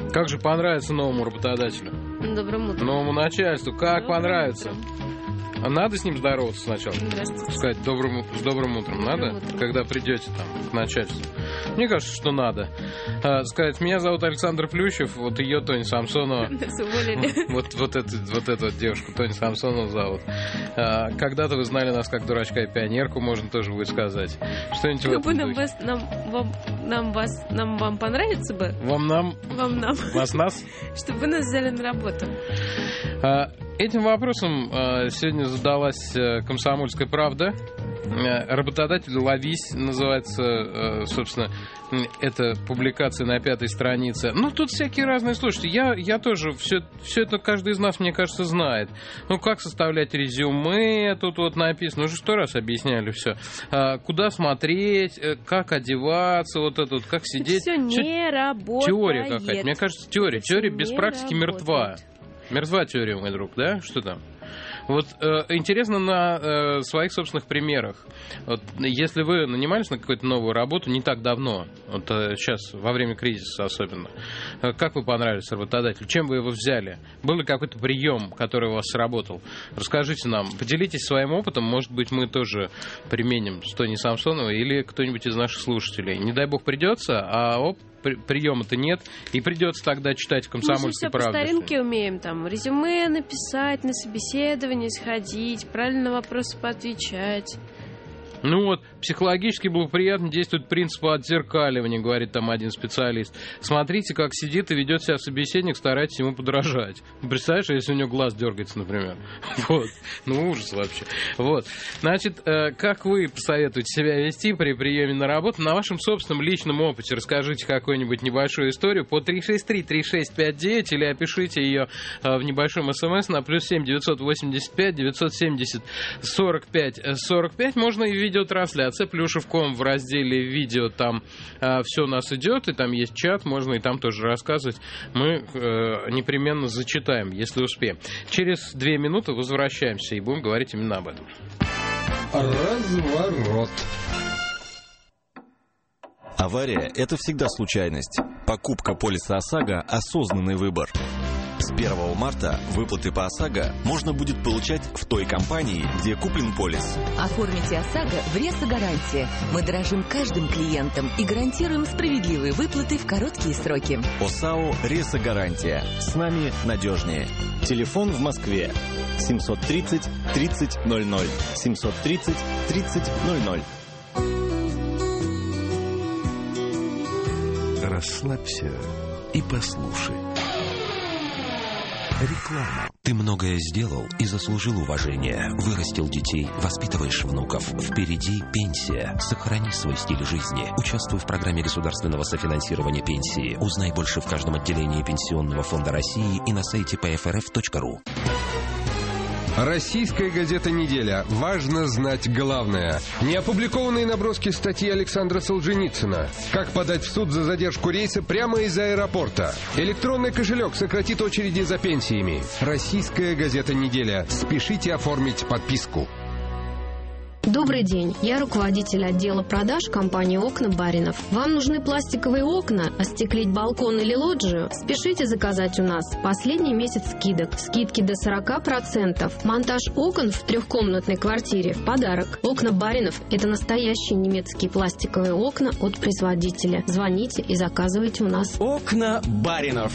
Как же понравится новому работодателю? Доброе утро. Новому начальству. Как понравится? А надо с ним здороваться сначала? Здравствуйте. Сказать с добрым утром надо? Утром. Когда придете там к начальству? Мне кажется, что надо. Сказать, меня зовут Александр Плющев, вот ее Тоня Самсонова. Нас уволили. Вот эту девушку Тоня Самсонова зовут. Когда-то вы знали нас как дурачка и пионерку, можно тоже будет сказать. Что-нибудь в этом духе. Вам понравится бы? Вам? Нас? Чтобы вы нас взяли на работу. Этим вопросом сегодня задалась «Комсомольская правда». «Работодатель, ловись» называется, собственно, эта публикация на 5-й странице. Ну, тут всякие разные. Слушайте, я тоже, все это каждый из нас, мне кажется, знает. Ну, как составлять резюме, тут вот написано, уже 100 раз объясняли все. Куда смотреть, как одеваться, вот это вот, как сидеть. Все не работает. Теория какая-то. Мне кажется, теория без практики мертва. Мертва теория, мой друг, да? Что там? Вот интересно на своих собственных примерах. Вот, если вы нанимались на какую-то новую работу не так давно, вот сейчас, во время кризиса особенно, как вы понравились работодателю? Чем вы его взяли? Был ли какой-то прием, который у вас сработал? Расскажите нам, поделитесь своим опытом, может быть, мы тоже применим с Тоней Самсоновой или кто-нибудь из наших слушателей. Не дай бог придется, а приема-то нет, и придется тогда читать «Комсомольскую правду». Мы все по старинке умеем, там, резюме написать, на собеседование сходить, правильно на вопросы поотвечать. Ну вот, психологически благоприятно действует принцип отзеркаливания, говорит там один специалист. Смотрите, как сидит и ведет себя собеседник, старайтесь ему подражать. Представляешь, если у него глаз дергается, например. Вот. Ну, ужас вообще. Вот. Значит, как вы посоветуете себя вести при приеме на работу? На вашем собственном личном опыте расскажите какую-нибудь небольшую историю по 363-3659 или опишите ее в небольшом смс на +7 985 970 45 45. Можно и видеотрансляция, Плюшев.ком в разделе «Видео», там все у нас идет, и там есть чат, можно и там тоже рассказывать. Мы непременно зачитаем, если успеем. Через 2 минуты возвращаемся и будем говорить именно об этом. Разворот. Авария – это всегда случайность. Покупка полиса ОСАГО – осознанный выбор. С 1 марта выплаты по ОСАГО можно будет получать в той компании, где куплен полис. Оформите ОСАГО в Ресо-гарантия. Мы дорожим каждым клиентом и гарантируем справедливые выплаты в короткие сроки. ОСАО «Ресо-гарантия». С нами надежнее. Телефон в Москве 730 30 00. 730 30 00. Расслабься и послушай. Реклама. Ты многое сделал и заслужил уважения. Вырастил детей, воспитываешь внуков. Впереди пенсия. Сохрани свой стиль жизни. Участвуй в программе государственного софинансирования пенсии. Узнай больше в каждом отделении Пенсионного фонда России и на сайте pfrf.ru. Российская газета «Неделя». Важно знать главное. Неопубликованные наброски статьи Александра Солженицына. Как подать в суд за задержку рейса прямо из аэропорта. Электронный кошелек сократит очереди за пенсиями. Российская газета «Неделя». Спешите оформить подписку. Добрый день, я руководитель отдела продаж компании «Окна Баринов». Вам нужны пластиковые окна, остеклить балкон или лоджию? Спешите заказать у нас. Последний месяц скидок. Скидки до 40%. Монтаж окон в 3-комнатной квартире в подарок. «Окна Баринов» — это настоящие немецкие пластиковые окна от производителя. Звоните и заказывайте у нас. «Окна Баринов»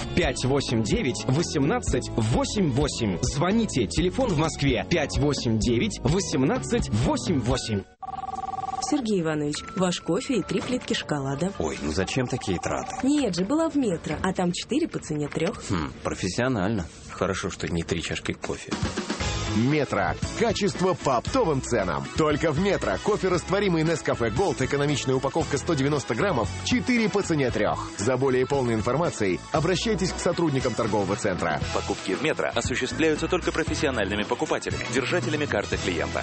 589-18-88. Звоните. Телефон в Москве 589-18-88. Сергей Иванович, ваш кофе и 3 плитки шоколада. Ой, ну зачем такие траты? Нет же, была в Метро, а там 4 по цене 3. Профессионально. Хорошо, что не 3 чашки кофе. Метро. Качество по оптовым ценам. Только в Метро. Кофе растворимый Nescafe Gold, экономичная упаковка 190 граммов, 4 по цене 3. За более полной информацией обращайтесь к сотрудникам торгового центра. Покупки в Метро осуществляются только профессиональными покупателями, держателями карты клиента.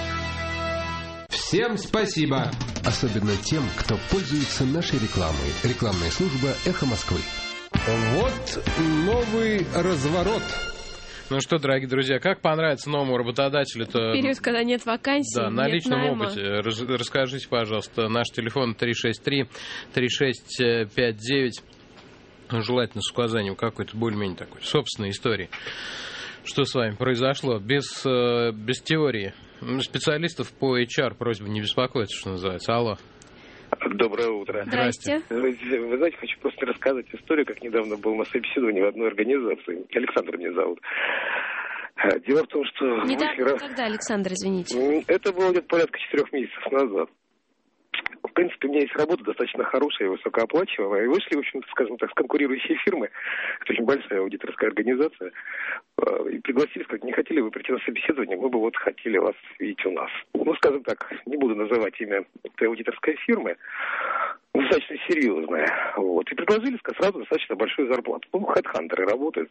Всем спасибо! Особенно тем, кто пользуется нашей рекламой. Рекламная служба «Эхо Москвы». Вот новый разворот. Ну что, дорогие друзья, как понравится новому работодателю-то? Период, когда нет вакансий, да, на нет личном найма. опыте. Расскажите, пожалуйста, наш телефон 363-3659. желательно с указанием какой-то более-менее такой собственной истории. Что с вами произошло? Без теории. Специалистов по HR просьба не беспокоиться, что называется. Алло. Доброе утро. Здрасте. Вы знаете, хочу просто рассказать историю, как недавно был на собеседовании в одной организации. Александр меня зовут. Дело в том, что... Недавно, когда, Александр, извините? Это было где-то порядка 4 месяцев назад. В принципе, у меня есть работа достаточно хорошая и высокооплачиваемая. И вышли, в общем-то, скажем так, с конкурирующей фирмы. Это очень большая аудиторская организация. И пригласили, сказать, не хотели вы прийти на собеседование, мы бы вот хотели вас видеть у нас. Ну, скажем так, не буду называть имя этой аудиторской фирмы. Достаточно серьезная. Вот. И предложили сразу достаточно большую зарплату. Ну, хедхантеры работают.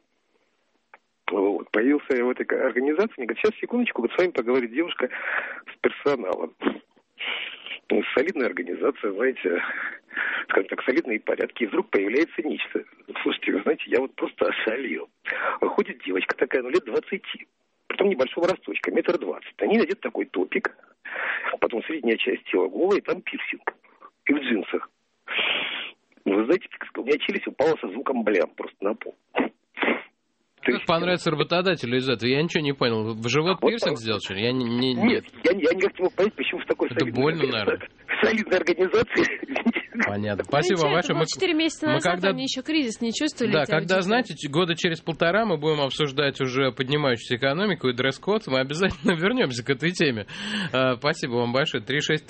Вот. Появился я в этой организации. Мне говорят, сейчас, секундочку, вот с вами поговорит девушка с персоналом. Ну, солидная организация, знаете, скажем так, солидные порядки. И вдруг появляется нечто. Слушайте, вы знаете, я вот просто ошалел. Выходит девочка такая, лет 20. Притом небольшого росточка, 1,20 м. На ней надет такой топик. Потом средняя часть тела голая, и там пирсинг. И в джинсах. Вы знаете, у меня челюсть упала со звуком блям просто на пол. Как понравится работодателю из этого? Я ничего не понял. В живот вот пирсинг сделал, что ли? Нет, я никак не мог понять, почему в такой солидной организации. Понятно. Спасибо вам большое. 4 месяца назад они еще кризис не чувствовали. Да, когда, знаете, года через 1,5 мы будем обсуждать уже поднимающуюся экономику и дресс-код, мы обязательно вернемся к этой теме. Спасибо вам большое.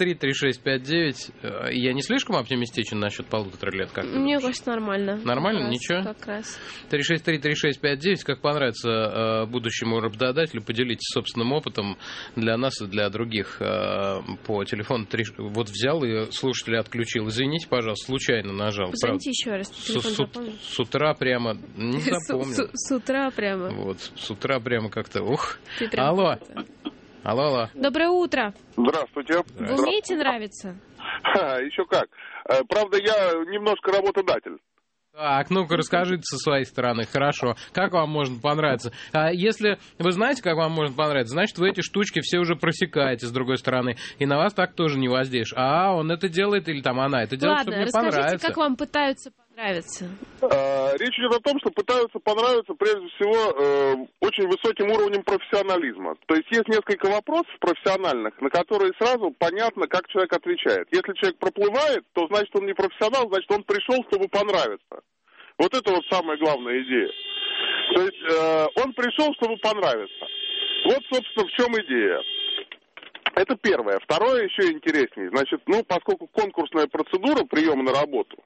363-3659. Я не слишком оптимистичен насчет 1,5 лет? Как мне кажется, нормально. Нормально? Ничего? Как раз. 363-3659. Как понравится будущему работодателю, поделитесь собственным опытом для нас и для других по телефону. Вот взял и слушателя отключил. Извините, пожалуйста, случайно нажал. Позвоните еще раз. С утра прямо не запомнил. С утра прямо. Вот, с утра прямо как-то. Ух. Алло. Алло. Доброе утро. Здравствуйте. Вы умеете нравиться? Еще как. Правда, я немножко работодатель. Так, ну-ка расскажите со своей стороны, хорошо. Как вам может понравиться? А если вы знаете, как вам может понравиться, значит, вы эти штучки все уже просекаете с другой стороны, и на вас так тоже не воздействуешь. А он это делает или там она это делает, чтобы мне понравится. Ладно, расскажите, как вам пытаются понравиться. Речь идет о том, что пытаются понравиться, прежде всего, очень высоким уровнем профессионализма. То есть есть несколько вопросов профессиональных, на которые сразу понятно, как человек отвечает. Если человек проплывает, то значит он не профессионал, значит он пришел, чтобы понравиться. Вот это вот самая главная идея. То есть он пришел, чтобы понравиться. Вот, собственно, в чем идея. Это первое. Второе еще интереснее. Значит, поскольку конкурсная процедура приема на работу.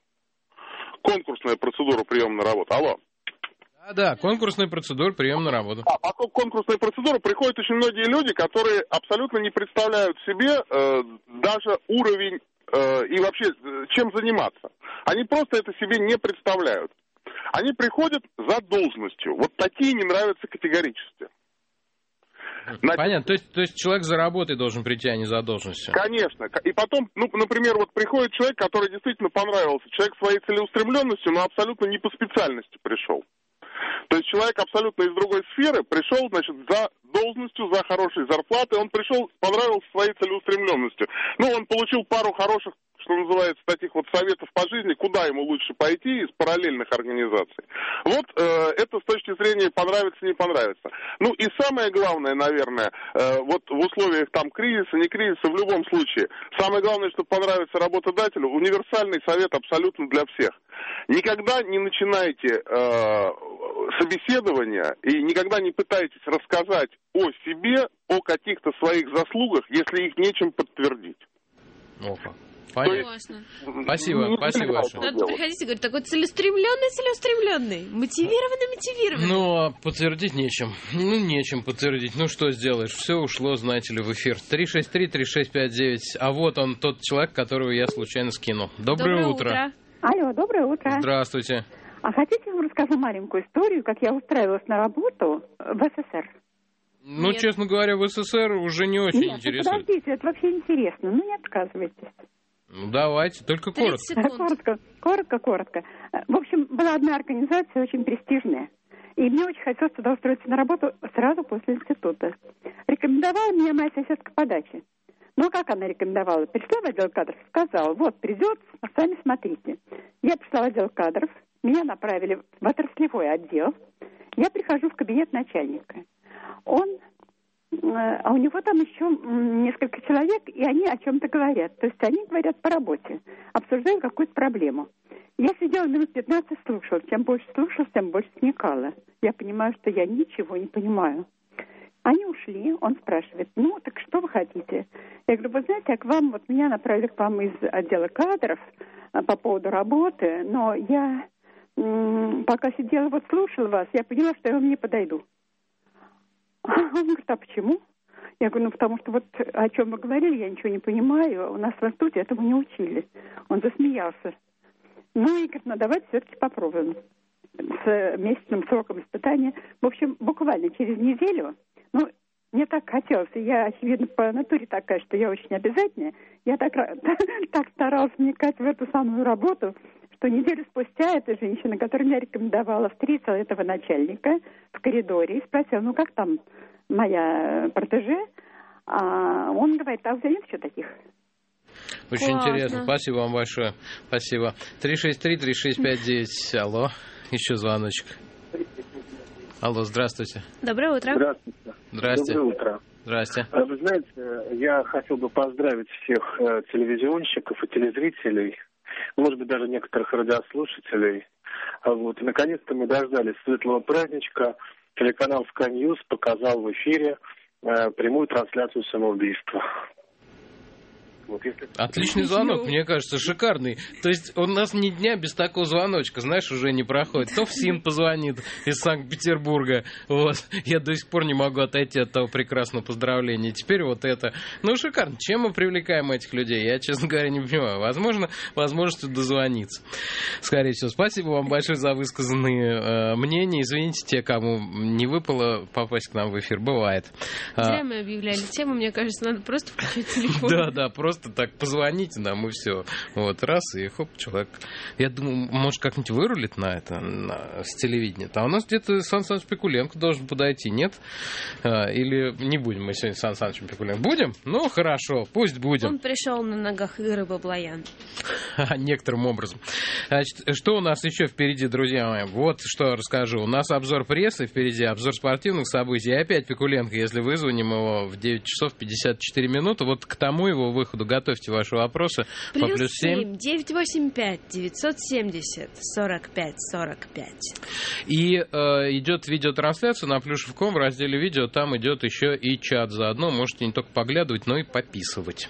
Алло. Да, конкурсная процедура приема на работу. Поскольку конкурсная процедура, приходят очень многие люди, которые абсолютно не представляют себе даже уровень и вообще чем заниматься. Они просто это себе не представляют. Они приходят за должностью. Вот такие не нравятся категорически. Понятно. То есть человек за работой должен прийти, а не за должностью. Конечно. И потом, например, вот приходит человек, который действительно понравился. Человек своей целеустремленностью, но абсолютно не по специальности пришел. То есть человек абсолютно из другой сферы пришел, значит, за должностью, за хорошей зарплатой. Он пришел, понравился своей целеустремленностью. Он получил пару хороших, что называется, таких вот советов по жизни, куда ему лучше пойти из параллельных организаций. Вот это с точки зрения понравится, не понравится. И самое главное, наверное, вот в условиях там кризиса, не кризиса, в любом случае, самое главное, чтобы понравиться работодателю, универсальный совет абсолютно для всех. Никогда не начинайте собеседование и никогда не пытайтесь рассказать о себе, о каких-то своих заслугах, если их нечем подтвердить. Опа. Понятно. Спасибо большое. Надо приходить и говорить, такой целеустремленный, мотивированный. Но подтвердить нечем. Нечем подтвердить. Что сделаешь? Все ушло, знаете ли, в эфир. 363-3659. А вот он, тот человек, которого я случайно скинул. Доброе утро. Алло, доброе утро. Здравствуйте. А хотите, я вам расскажу маленькую историю, как я устраивалась на работу в СССР? Честно говоря, в СССР уже не очень интересно. Подождите, это вообще интересно. Не отказывайтесь. Давайте, только коротко. Коротко. В общем, была одна организация очень престижная. И мне очень хотелось туда устроиться на работу сразу после института. Рекомендовала меня моя соседка по даче. Как она рекомендовала? Пришла в отдел кадров, сказала, вот, придет, сами смотрите. Я пришла в отдел кадров, Меня направили в отраслевой отдел. Я прихожу в кабинет начальника. А у него там еще несколько человек, и они о чем-то говорят. То есть они говорят по работе, обсуждают какую-то проблему. Я сидела минут 15, слушала. Чем больше слушала, тем больше вникала. Я понимаю, что я ничего не понимаю. Они ушли, он спрашивает, ну, так что вы хотите? Я говорю, вы знаете, меня направили к вам из отдела кадров по поводу работы, но я пока сидела, слушала вас, я поняла, что я вам не подойду. Он говорит, а почему? Я говорю, потому что о чем вы говорили, я ничего не понимаю, у нас в институте этому не учили. Он засмеялся. Ну и говорит, давайте все-таки попробуем с месячным сроком испытания. В общем, буквально через неделю, мне так хотелось, и я, очевидно, по натуре такая, что я очень обязательная, я так старалась вникать в эту самую работу, что неделю спустя эта женщина, которая меня рекомендовала, встретила этого начальника в коридоре и спросила, как там моя протеже? А он говорит, а взяли еще таких? Очень интересно. Спасибо вам большое. Спасибо. 363-3659. Алло. Еще звоночек. Алло, здравствуйте. Доброе утро. Здравствуйте. Здрасте. Доброе утро. Здрасте. Вы знаете, я хотел бы поздравить всех телевизионщиков и телезрителей, может быть, даже некоторых радиослушателей. И наконец-то мы дождались светлого праздничка. Телеканал Sky News показал в эфире прямую трансляцию самоубийства. Отличный звонок, мне кажется, шикарный. То есть у нас ни дня без такого звоночка, знаешь, уже не проходит. То в СИН позвонит из Санкт-Петербурга. Я до сих пор не могу отойти от того прекрасного поздравления. Теперь это. Шикарно. Чем мы привлекаем этих людей? Я, честно говоря, не понимаю. Возможно, возможностью дозвониться. Скорее всего. Спасибо вам большое за высказанные мнения. Извините, те, кому не выпало попасть к нам в эфир. Бывает. Зря мы объявляли тему. Мне кажется, надо просто включать телефон. Да, просто так позвоните нам и все. Раз, и хоп, человек. Я думаю, может, как-нибудь вырулит с телевидения. А у нас где-то Сан Саныч Пикуленко должен подойти, нет? Или не будем мы сегодня Сан Санычем Пикуленко? Будем? Ну, хорошо, пусть будем. Он пришел на ногах Иры Баблоян. Некоторым образом. Значит, что у нас еще впереди, друзья мои? Вот что расскажу. У нас обзор прессы впереди, обзор спортивных событий. И опять Пикуленко, если вызвоним его в 9 часов 54 минуты, к тому его выходу готовьте ваши вопросы. +7 985 970 45 45. И идет видеотрансляция на Плюшев.ком в разделе видео. Там идет еще и чат заодно. Можете не только поглядывать, но и пописывать.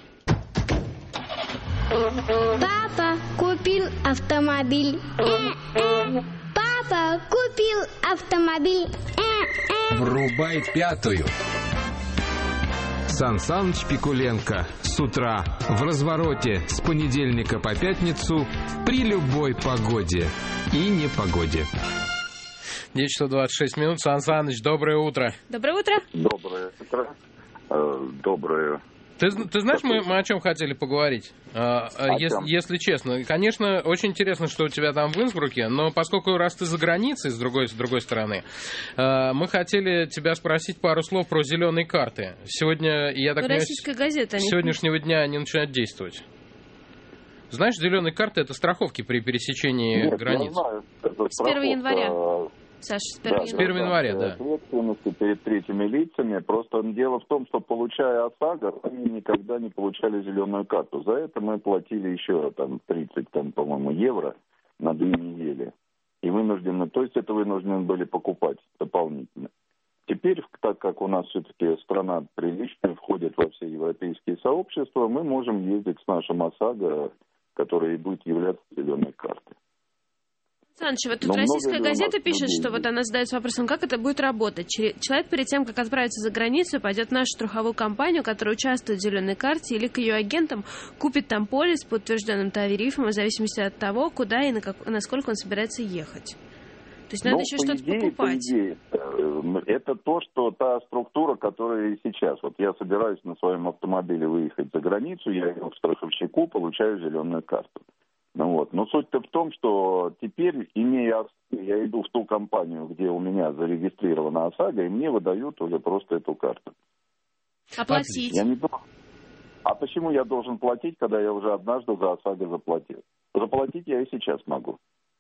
Папа купил автомобиль. Папа купил автомобиль. Врубай пятую. Сан Саныч Пикуленко с утра в развороте с понедельника по пятницу при любой погоде и непогоде. 9 часов 26 минут. Сан Саныч, доброе утро. Доброе утро. Доброе утро. Доброе. Ты знаешь, мы о чем хотели поговорить? Если честно. Конечно, очень интересно, что у тебя там в Инсбруке, но поскольку раз ты за границей, с другой стороны, мы хотели тебя спросить пару слов про зеленые карты. Сегодня, я так понимаю, российская газета, с сегодняшнего дня они начинают действовать. Знаешь, зеленые карты — это страховки при пересечении границ. С 1 января. Саша, с 1 января, да. Ответственности перед третьими лицами. Просто дело в том, что, получая ОСАГО, они никогда не получали зеленую карту. За это мы платили еще 30, по-моему, евро на 2 недели. И вынуждены были покупать дополнительно. Теперь, так как у нас все-таки страна приличная, входит во все европейские сообщества, мы можем ездить с нашим ОСАГО, который будет являться зеленой картой. Саныч, российская газета пишет, что она задается вопросом, как это будет работать. Человек перед тем, как отправиться за границу, пойдет в нашу страховую компанию, которая участвует в зеленой карте, или к ее агентам, купит там полис по утвержденным тарифам, в зависимости от того, куда и насколько он собирается ехать. То есть надо еще что-то покупать. Это та структура, которая и сейчас. Я собираюсь на своем автомобиле выехать за границу, я иду к страховщику, получаю зеленую карту. Но суть-то в том, что теперь, я иду в ту компанию, где у меня зарегистрирована ОСАГО, и мне выдают уже просто эту карту. Оплатить? А почему я должен платить, когда я уже однажды за ОСАГО заплатил? Заплатить я и сейчас могу.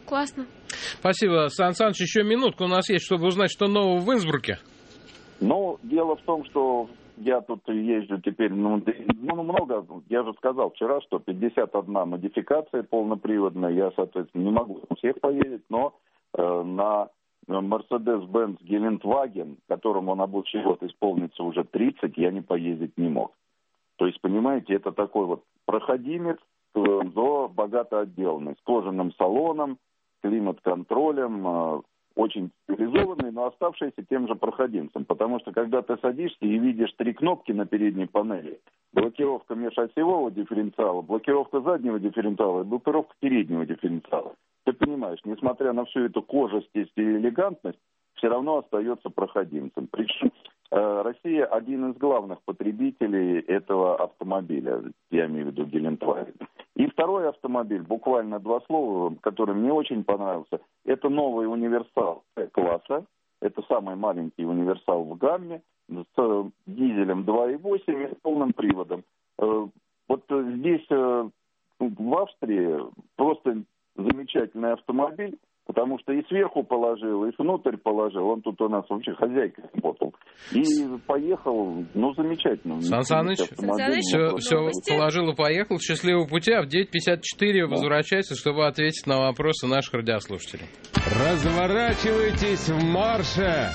Классно. Спасибо, Сан Саныч. Еще минутку у нас есть, чтобы узнать, что нового в Инсбруке. Ну, дело в том, что я тут езжу теперь, много, я же сказал вчера, что 51 модификация полноприводная, я, соответственно, не могу всех поездить, но на Mercedes-Benz Geländewagen, которому на будущий год исполнится уже 30, я не поездить не мог. То есть, понимаете, это такой вот проходимец, но богато отделанный, с кожаным салоном, климат-контролем, очень цивилизованный, но оставшийся тем же проходимцем. Потому что, когда ты садишься и видишь 3 кнопки на передней панели, блокировка межосевого дифференциала, блокировка заднего дифференциала и блокировка переднего дифференциала, ты понимаешь, несмотря на всю эту кожистость и элегантность, все равно остается проходимцем. Причем Россия один из главных потребителей этого автомобиля, я имею в виду Geländewagen. И второй автомобиль, буквально 2 слова, который мне очень понравился, это новый универсал класса, это самый маленький универсал в гамме, с дизелем 2.8 и полным приводом. Вот здесь, в Австрии, просто замечательный автомобиль, потому что и сверху положил, и внутрь положил. Он тут у нас вообще хозяйкой работал. И поехал, замечательно. Сан Саныч, все положил и поехал. Счастливого пути, а в 9:54 возвращайся, чтобы ответить на вопросы наших радиослушателей. Разворачивайтесь в марше!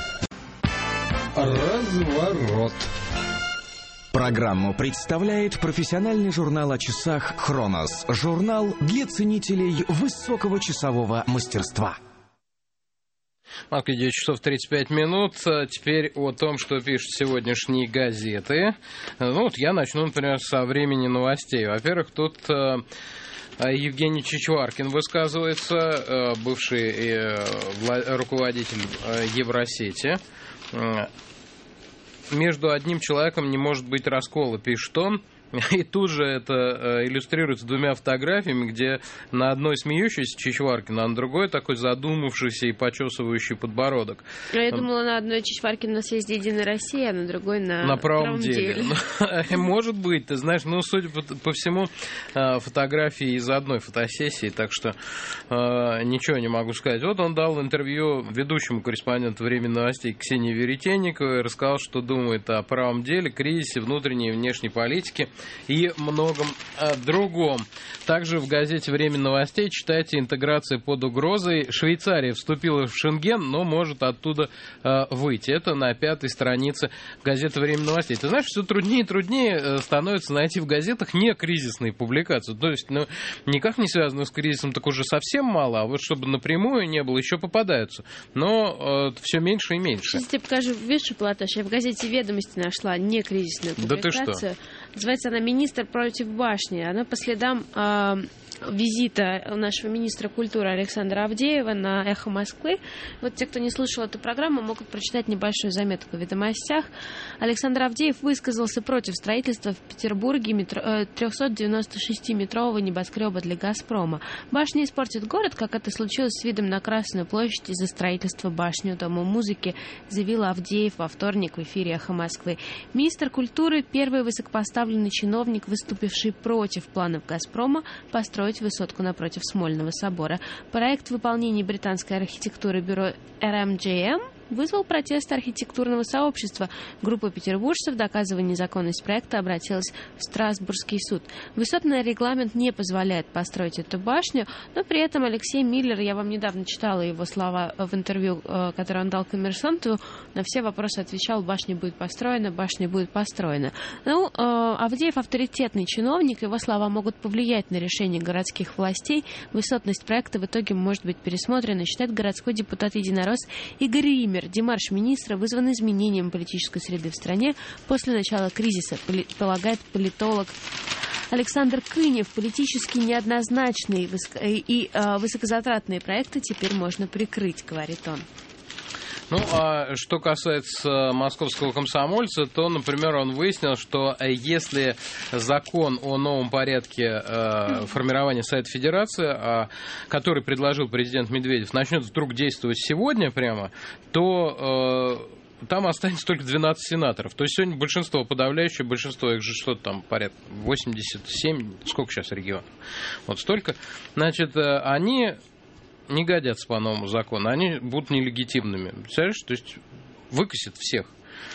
Разворот. Программу представляет профессиональный журнал о часах «Хронос». Журнал для ценителей высокого часового мастерства. В Москве 9 часов 35 минут. Теперь о том, что пишут сегодняшние газеты. Я начну, например, со времени новостей. Во-первых, тут Евгений Чичваркин высказывается, бывший руководитель Евросети. Между одним человеком не может быть раскола, пишет он. И тут же это иллюстрируется 2 фотографиями, где на одной смеющийся Чичваркин, а на другой такой задумавшийся и почесывающий подбородок. Я думала, на одной Чичваркин на съезде «Единой России», а на другой на правом деле. Может быть, ты знаешь, судя по всему, фотографии из одной фотосессии, так что ничего не могу сказать. Вот он дал интервью ведущему корреспонденту «Времени новостей» Ксении Веретенниковой, рассказал, что думает о правом деле, кризисе внутренней и внешней политики и многом другом. Также в газете «Время новостей» читайте: интеграция под угрозой. Швейцария вступила в Шенген, но может оттуда выйти. Это на 5-й странице газеты «Время новостей». Ты знаешь, все труднее и труднее становится найти в газетах не кризисные публикации. То есть, никак не связанные с кризисом, так уже совсем мало, а вот чтобы напрямую не было, еще попадаются. Но все меньше и меньше. Сейчас я тебе покажу, видишь, Платош, я в газете «Ведомости» нашла некризисную публикацию. Да ты что? Называется она «Министр против башни». Она по следам визита нашего министра культуры Александра Авдеева на «Эхо Москвы». Вот те, кто не слышал эту программу, могут прочитать небольшую заметку в «Ведомостях». Александр Авдеев высказался против строительства в Петербурге 396-метрового небоскреба для «Газпрома». Башня испортит город, как это случилось с видом на Красную площадь из-за строительства башни у Дома музыки, заявил Авдеев во вторник в эфире «Эхо Москвы». Министр культуры – первый высокопоставленный чиновник, выступивший против планов «Газпрома» построить высотку напротив Смольного собора. Проект выполнения британской архитектуры бюро RMJM вызвал протест архитектурного сообщества. Группа петербуржцев, доказывая незаконность проекта, обратилась в Страсбургский суд. Высотный регламент не позволяет построить эту башню, но при этом Алексей Миллер, я вам недавно читала его слова в интервью, которое он дал «Коммерсанту», на все вопросы отвечал: башня будет построена, башня будет построена. Авдеев авторитетный чиновник, его слова могут повлиять на решение городских властей. Высотность проекта в итоге может быть пересмотрена, считает городской депутат-единорос Игорь Ример. Демарш министра вызван изменением политической среды в стране после начала кризиса, полагает политолог Александр Кынев. Политически неоднозначные и высокозатратные проекты теперь можно прикрыть, говорит он. А что касается московского комсомольца, то, например, он выяснил, что если закон о новом порядке формирования Совета Федерации, который предложил президент Медведев, начнет вдруг действовать сегодня прямо, то там останется только 12 сенаторов. То есть сегодня большинство, подавляющее большинство, их же что-то там порядка 87, сколько сейчас регионов? Вот столько. Значит, они не годятся по новому закону, они будут нелегитимными. Представляешь, то есть выкосят всех.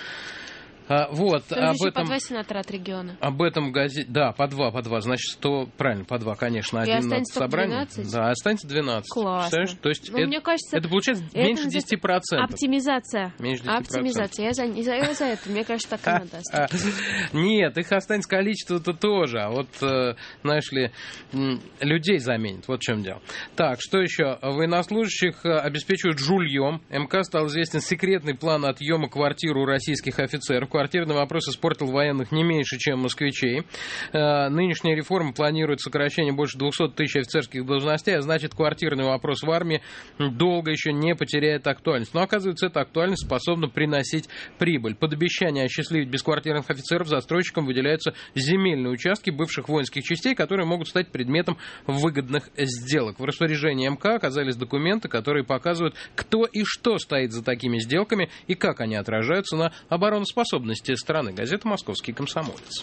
Вот, там об этом, по 2 сенатора от региона. Об этом газете... Да, по 2, значит, 100... Правильно, по 2, конечно. И один останется собрание. 12? Да, останется 12. Классно. То есть мне кажется, это получается меньше 10%. Оптимизация. Меньше 10%. Оптимизация. Я за это. Мне кажется, так и надо оставить. Нет, их останется количество-то тоже. А вот, знаешь ли, людей заменит. Вот в чем дело. Так, что еще? Военнослужащих обеспечивают жульем. МК стал известен секретный план отъема квартир у российских офицеров. Квартирный вопрос испортил военных не меньше, чем москвичей. Нынешняя реформа планирует сокращение больше 200 тысяч офицерских должностей, а значит, квартирный вопрос в армии долго еще не потеряет актуальность. Но, оказывается, эта актуальность способна приносить прибыль. Под обещание осчастливить бесквартирных офицеров застройщикам выделяются земельные участки бывших воинских частей, которые могут стать предметом выгодных сделок. В распоряжении МК оказались документы, которые показывают, кто и что стоит за такими сделками и как они отражаются на обороноспособности страны. Газета «Московский комсомолец».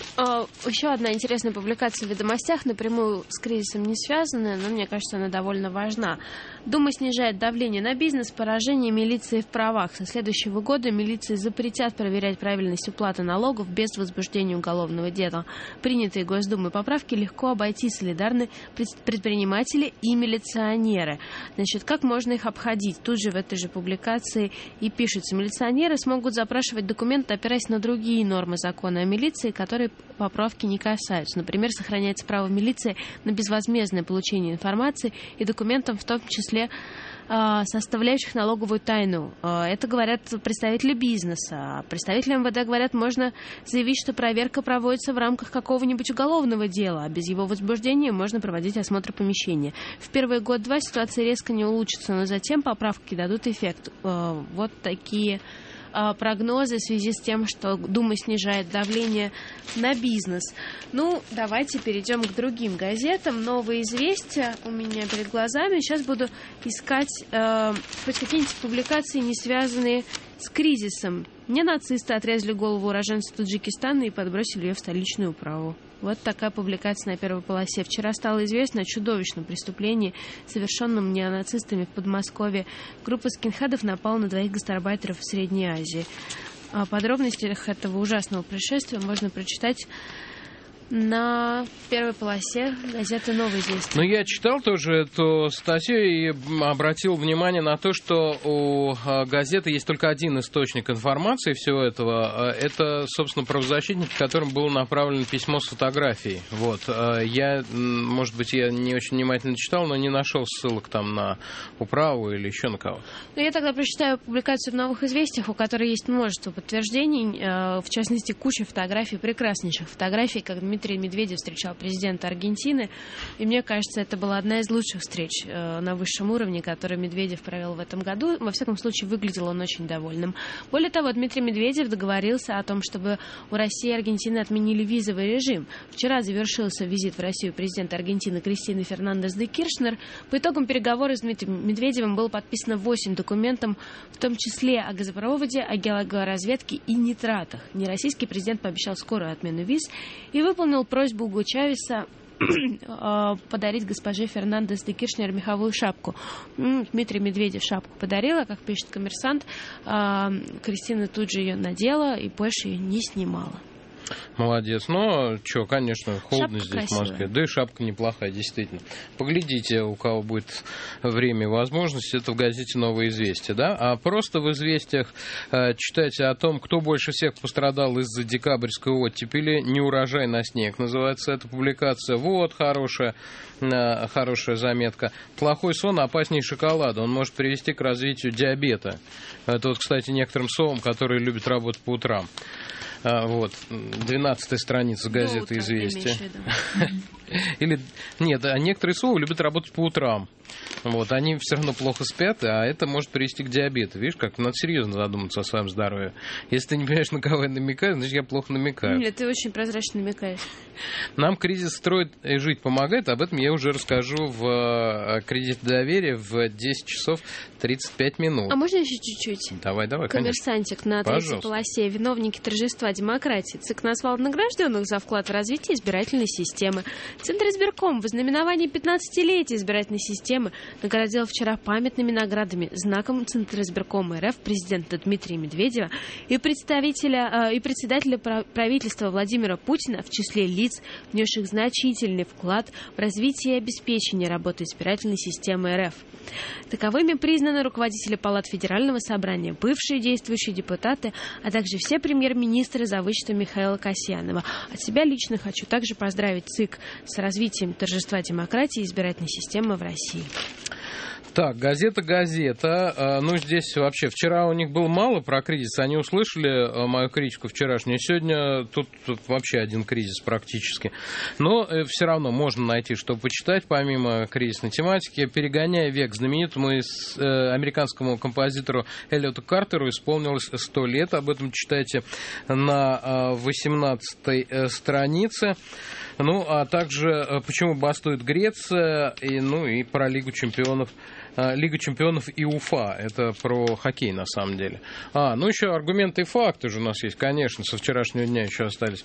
Еще одна интересная публикация в «Ведомостях», напрямую с кризисом не связанная, но мне кажется, она довольно важна. Дума снижает давление на бизнес, поражение милиции в правах. Со следующего года милиции запретят проверять правильность уплаты налогов без возбуждения уголовного дела. Принятые Госдумой поправки легко обойти солидарны предприниматели и милиционеры. Значит, как можно их обходить? Тут же в этой же публикации и пишется: милиционеры смогут запрашивать документы, опираясь на другие нормы закона о милиции, которые поправки не касаются. Например, сохраняется право милиции на безвозмездное получение информации и документов, в том числе составляющих налоговую тайну. Это говорят представители бизнеса. Представители МВД говорят, можно заявить, что проверка проводится в рамках какого-нибудь уголовного дела, а без его возбуждения можно проводить осмотр помещения. В первый год-два ситуация резко не улучшится, но затем поправки дадут эффект. Вот такие прогнозы в связи с тем, что Дума снижает давление на бизнес. Ну, давайте перейдем к другим газетам. «Новые известия» у меня перед глазами. Сейчас буду искать хоть какие-нибудь публикации, не связанные с кризисом. Мне нацисты отрезали голову уроженцу Таджикистана и подбросили ее в столичную управу. Вот такая публикация на первой полосе. Вчера стало известно о чудовищном преступлении, совершенном неонацистами в Подмосковье. Группа скинхедов напала на 2 гастарбайтеров в Средней Азии. О подробностях этого ужасного происшествия можно прочитать на первой полосе газеты «Новые известия». Ну, я читал тоже эту статью и обратил внимание на то, что у газеты есть только один источник информации всего этого. Это, собственно, правозащитники, которым было направлено письмо с фотографией. Вот. Я, может быть, я не очень внимательно читал, но не нашел ссылок там на управу или еще на кого. Ну, я тогда прочитаю публикацию в «Новых известиях», у которой есть множество подтверждений, в частности, куча фотографий, прекраснейших фотографий, как Дмитрий Медведев встречал президента Аргентины. И мне кажется, это была одна из лучших встреч на высшем уровне, которую Медведев провел в этом году. Во всяком случае, выглядел он очень довольным. Более того, Дмитрий Медведев договорился о том, чтобы у России и Аргентины отменили визовый режим. Вчера завершился визит в Россию президента Аргентины Кристины Фернандес де Киршнер. По итогам переговоров с Дмитрием Медведевым было подписано 8 документов, в том числе о газопроводе, о геологоразведке и нитратах. Нероссийский президент пообещал скорую отмену виз и выполнил просьбу Уго Чавеса подарить госпоже Фернандес де Киршнер меховую шапку. Дмитрий Медведев шапку подарил, а, как пишет «Коммерсант», Кристина тут же ее надела и больше ее не снимала. Молодец. Ну, что, конечно, холодно шапка здесь, красивая. в Москве. Да и шапка неплохая, действительно. Поглядите, у кого будет время и возможность, это в газете «Новые известия», да? А просто в «Известиях» читайте о том, кто больше всех пострадал из-за декабрьской оттепели. «Неурожай на снег» называется эта публикация. Вот хорошая заметка. Плохой сон опаснее шоколада. Он может привести к развитию диабета. Это вот, кстати, некоторым совам, которые любят работать по утрам. Вот, 12-я страница газеты «Известия». Или нет, а некоторые совы любят работать по утрам. Вот, они все равно плохо спят, а это может привести к диабету. Видишь, как надо серьезно задуматься о своем здоровье. Если ты не понимаешь, на кого я намекаю, значит, я плохо намекаю. Нет, ты очень прозрачно намекаешь. Нам кризис строит и жить помогает. Об этом я уже расскажу в «Кредите доверия» в 10 часов 35 минут. А можно еще чуть-чуть? Давай, «Коммерсантик» на третьей полосе. Виновники торжества демократии. ЦИК назвал награжденных за вклад в развитие избирательной системы. Центр избирком в ознаменовании 15-летия избирательной системы системы наградил вчера памятными наградами знаком Центризбиркома РФ президента Дмитрия Медведева и председателя правительства Владимира Путина в числе лиц, внесших значительный вклад в развитие и обеспечение работы избирательной системы РФ. Таковыми признаны руководители палат Федерального собрания, бывшие действующие депутаты, а также все премьер-министры за вычетом Михаила Касьянова. От себя лично хочу также поздравить ЦИК с развитием торжества демократии и избирательной системы в России. Так, газета. Ну, здесь вообще вчера у них было мало про кризис. Они услышали мою критику вчерашнюю. Сегодня тут вообще один кризис практически. Но все равно можно найти, что почитать, помимо кризисной тематики. «Перегоняя век», знаменитому американскому композитору Эллиоту Картеру исполнилось 100 лет. Об этом читайте на 18-й странице. Ну, а также почему бастует Греция, и про Лигу чемпионов. Лига чемпионов и Уфа. Это про хоккей, на самом деле. Еще аргументы и факты же у нас есть, конечно, со вчерашнего дня еще остались.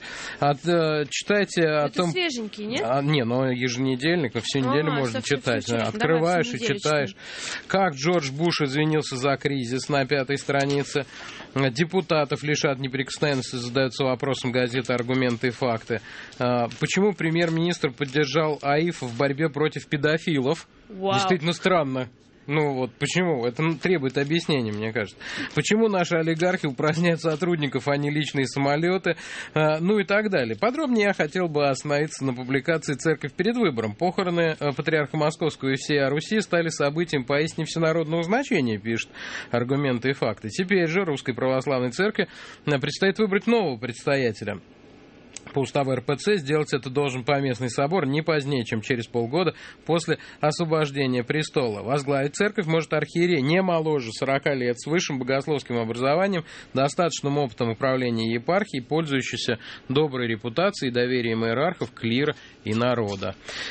Читайте о том... Это свеженький, нет? Еженедельник, всю неделю можно читать. Открываешь и читаешь. Как Джордж Буш извинился за кризис на 5-й странице. Депутатов лишат неприкосновенности, задаются вопросом газеты «Аргументы и факты». Почему премьер-министр поддержал АИФ в борьбе против педофилов? Вау. Действительно странно. Почему? Это требует объяснения, мне кажется. Почему наши олигархи упраздняют сотрудников, а не личные самолеты? И так далее. Подробнее я хотел бы остановиться на публикации «Церковь перед выбором». Похороны патриарха Московского и всей Руси стали событием поистине всенародного значения, пишет «Аргументы и факты». Теперь же Русской Православной Церкви предстоит выбрать нового предстоятеля. По уставу РПЦ сделать это должен Поместный собор не позднее, чем через полгода после освобождения престола. Возглавить церковь может архиерей не моложе 40 лет, с высшим богословским образованием, достаточным опытом управления епархией, пользующийся доброй репутацией и доверием иерархов, клира и народа.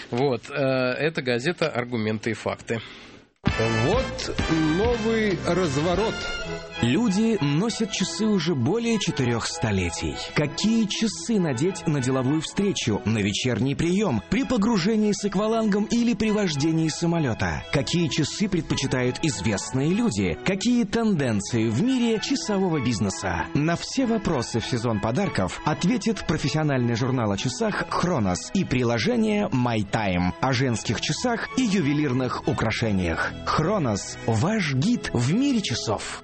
Это газета «Аргументы и факты». Вот новый разворот. Люди носят часы уже более 4 столетий. Какие часы надеть на деловую встречу, на вечерний прием, при погружении с аквалангом или при вождении самолета? Какие часы предпочитают известные люди? Какие тенденции в мире часового бизнеса? На все вопросы в сезон подарков ответит профессиональный журнал о часах «Хронос» и приложение My Time о женских часах и ювелирных украшениях. «Хронос» – ваш гид в мире часов.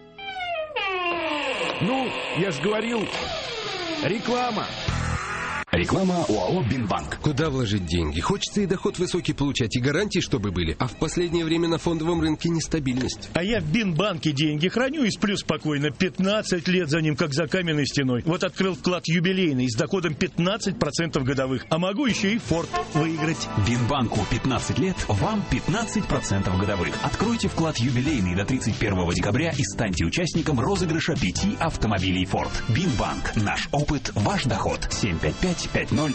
Я ж говорил, реклама. Реклама ОАО «Бинбанк». Куда вложить деньги? Хочется и доход высокий получать, и гарантии, чтобы были. А в последнее время на фондовом рынке нестабильность. А я в Бинбанке деньги храню и сплю спокойно. 15 лет за ним, как за каменной стеной. Вот открыл вклад юбилейный с доходом 15% годовых. А могу еще и Форд выиграть. Бинбанку 15 лет, вам 15% годовых. Откройте вклад юбилейный до 31 декабря и станьте участником розыгрыша 5 автомобилей Форд. Бинбанк. Наш опыт, ваш доход. 755-5075.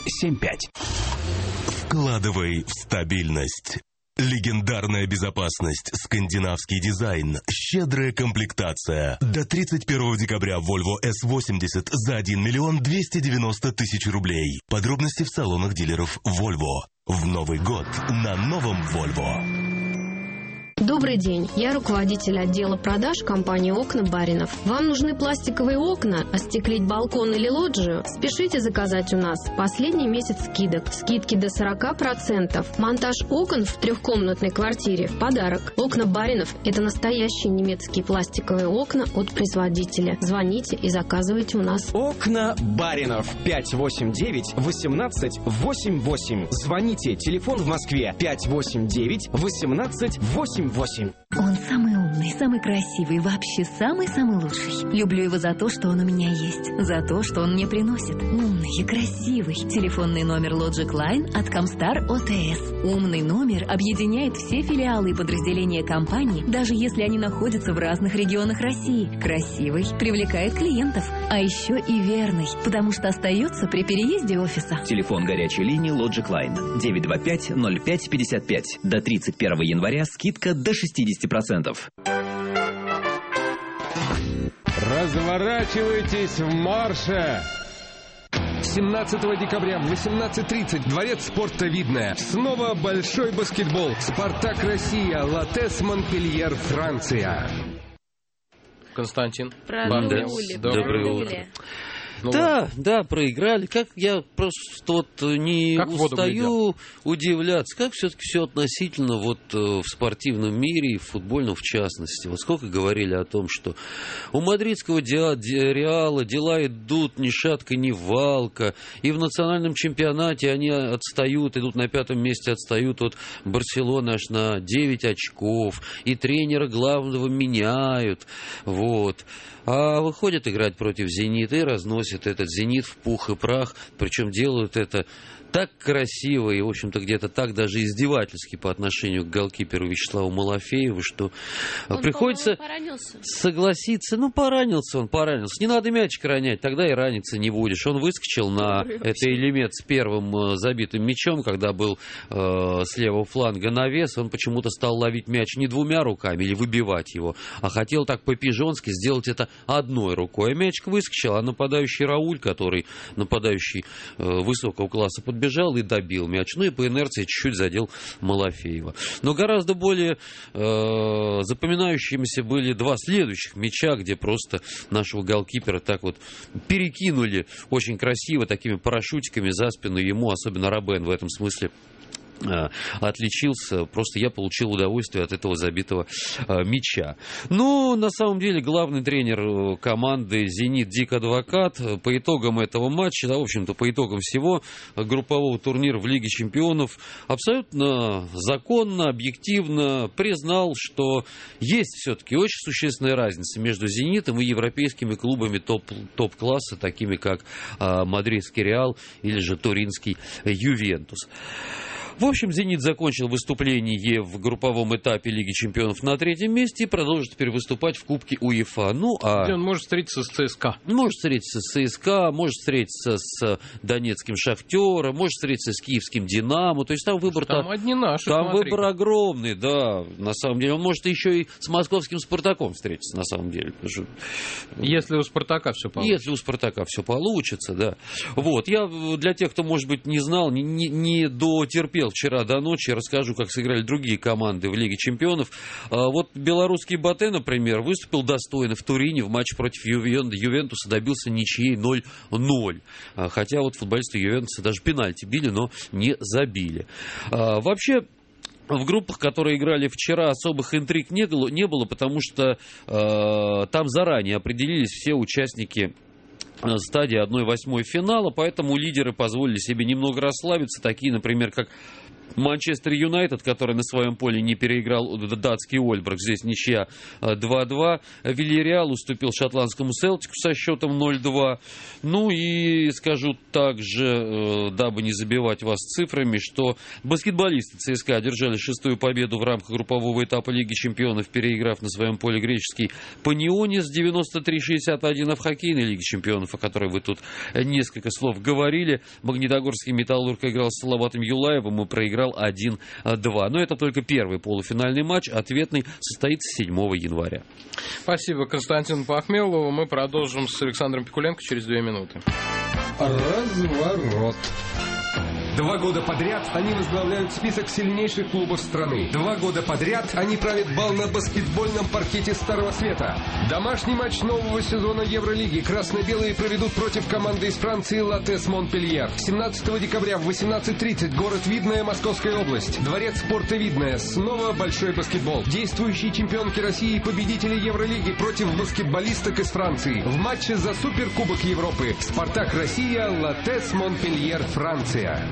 Вкладывай в стабильность. Легендарная безопасность, скандинавский дизайн, щедрая комплектация. До 31 декабря Volvo S80 за 1 290 000 рублей. Подробности в салонах дилеров Volvo. В Новый год на новом Volvo. Добрый день, я руководитель отдела продаж компании «Окна Баринов». Вам нужны пластиковые окна, остеклить балкон или лоджию? Спешите заказать у нас. Последний месяц скидок. Скидки до 40%. Монтаж окон в 3-комнатной квартире в подарок. «Окна Баринов» – это настоящие немецкие пластиковые окна от производителя. Звоните и заказывайте у нас. «Окна Баринов» 589-18-88. Звоните. Телефон в Москве 589-18-88. Он самый умный, самый красивый, вообще самый-самый лучший. Люблю его за то, что он у меня есть, за то, что он мне приносит. Умный и красивый. Телефонный номер Logic Line от Comstar OTS. Умный номер объединяет все филиалы и подразделения компании, даже если они находятся в разных регионах России. Красивый, привлекает клиентов, а еще и верный, потому что остается при переезде офиса. Телефон горячей линии Logic Line 925-05-55. До 31 января скидка до 60%. Разворачивайтесь в марше! 17 декабря в 18:30 Дворец спорта «Видное». Снова большой баскетбол. «Спартак Россия», «Латес Монпельер», Франция. Константин. Доброе утро. Да, проиграли. Как я просто не устаю удивляться, как все-таки все относительно в спортивном мире и в футбольном в частности. Сколько говорили о том, что у мадридского Реала дела идут ни шатка, ни валка, и в национальном чемпионате они отстают, идут на 5-м месте, отстают от Барселоны аж на 9 очков, и тренера главного меняют, А выходят играть против «Зенита» и разносят этот «Зенит» в пух и прах. Причем делают это так красиво и, в общем-то, где-то так даже издевательски по отношению к голкиперу Вячеславу Малафееву, что он, приходится согласиться. Поранился. Не надо мячик ронять, тогда и раниться не будешь. Он выскочил на этот элемент с первым забитым мячом, когда был с левого фланга навес. Он почему-то стал ловить мяч не 2 руками или выбивать его, а хотел так по-пижонски сделать это одной рукой. А мячик выскочил, а нападающий Рауль, нападающий высокого класса, подбежал и добил мяч. И по инерции чуть-чуть задел Малафеева. Но гораздо более запоминающимися были 2 следующих мяча, где просто нашего голкипера так перекинули очень красиво такими парашютиками за спину ему, особенно Робен в этом смысле отличился. Просто я получил удовольствие от этого забитого мяча. На самом деле, главный тренер команды «Зенит» Дик Адвокат по итогам этого матча, в общем-то, по итогам всего группового турнира в Лиге чемпионов, абсолютно законно, объективно признал, что есть все-таки очень существенная разница между «Зенитом» и европейскими клубами топ-класса, такими как мадридский «Реал» или же туринский «Ювентус». В общем, «Зенит» закончил выступление в групповом этапе Лиги чемпионов на 3-м месте и продолжит теперь выступать в Кубке УЕФА. Он может встретиться с ЦСКА. Может встретиться с ЦСКА, может встретиться с донецким «Шахтером», может встретиться с киевским «Динамо». То есть там выбор... Там одни наши, там выбор огромный, да, на самом деле. Он может еще и с московским «Спартаком» встретиться, на самом деле. Если у «Спартака» все получится. Если у «Спартака» все получится, да. Я для тех, кто, может быть, не знал, не дотерпел вчера до ночи, расскажу, как сыграли другие команды в Лиге чемпионов. Белорусский «Батэ», например, выступил достойно в Турине в матче против Ювентуса, добился ничьей 0-0. Хотя футболисты Ювентуса даже пенальти били, но не забили. Вообще, в группах, которые играли вчера, особых интриг не было, потому что там заранее определились все участники стадии 1/8 финала, поэтому лидеры позволили себе немного расслабиться, такие, например, как Манчестер Юнайтед, который на своем поле не переиграл датский Ольбрах, здесь ничья 2-2. Вильяреал уступил шотландскому Селтику со счетом 0-2. И скажу также, дабы не забивать вас цифрами, что баскетболисты ЦСКА одержали 6-ю победу в рамках группового этапа Лиги чемпионов, переиграв на своем поле греческий Панионис 93-61, а в хоккейной Лиге чемпионов, о которой вы тут несколько слов говорили, Магнитогорский «Металлург» играл с Салаватом Юлаевым и проиграл 1-2. Но это только первый полуфинальный матч. Ответный состоится 7 января. Спасибо Константину Пахмелову. Мы продолжим с Александром Пикуленко через 2 минуты. Разворот. 2 года подряд они возглавляют список сильнейших клубов страны. 2 года подряд они правят бал на баскетбольном паркете Старого Света. Домашний матч нового сезона Евролиги красно-белые проведут против команды из Франции «Латес Монпельер». 17 декабря в 18:30 город Видное, Московская область. Дворец спорта «Видное». Снова большой баскетбол. Действующие чемпионки России и победители Евролиги против баскетболисток из Франции. В матче за Суперкубок Европы. «Спартак Россия», «Латес Монпельер», Франция.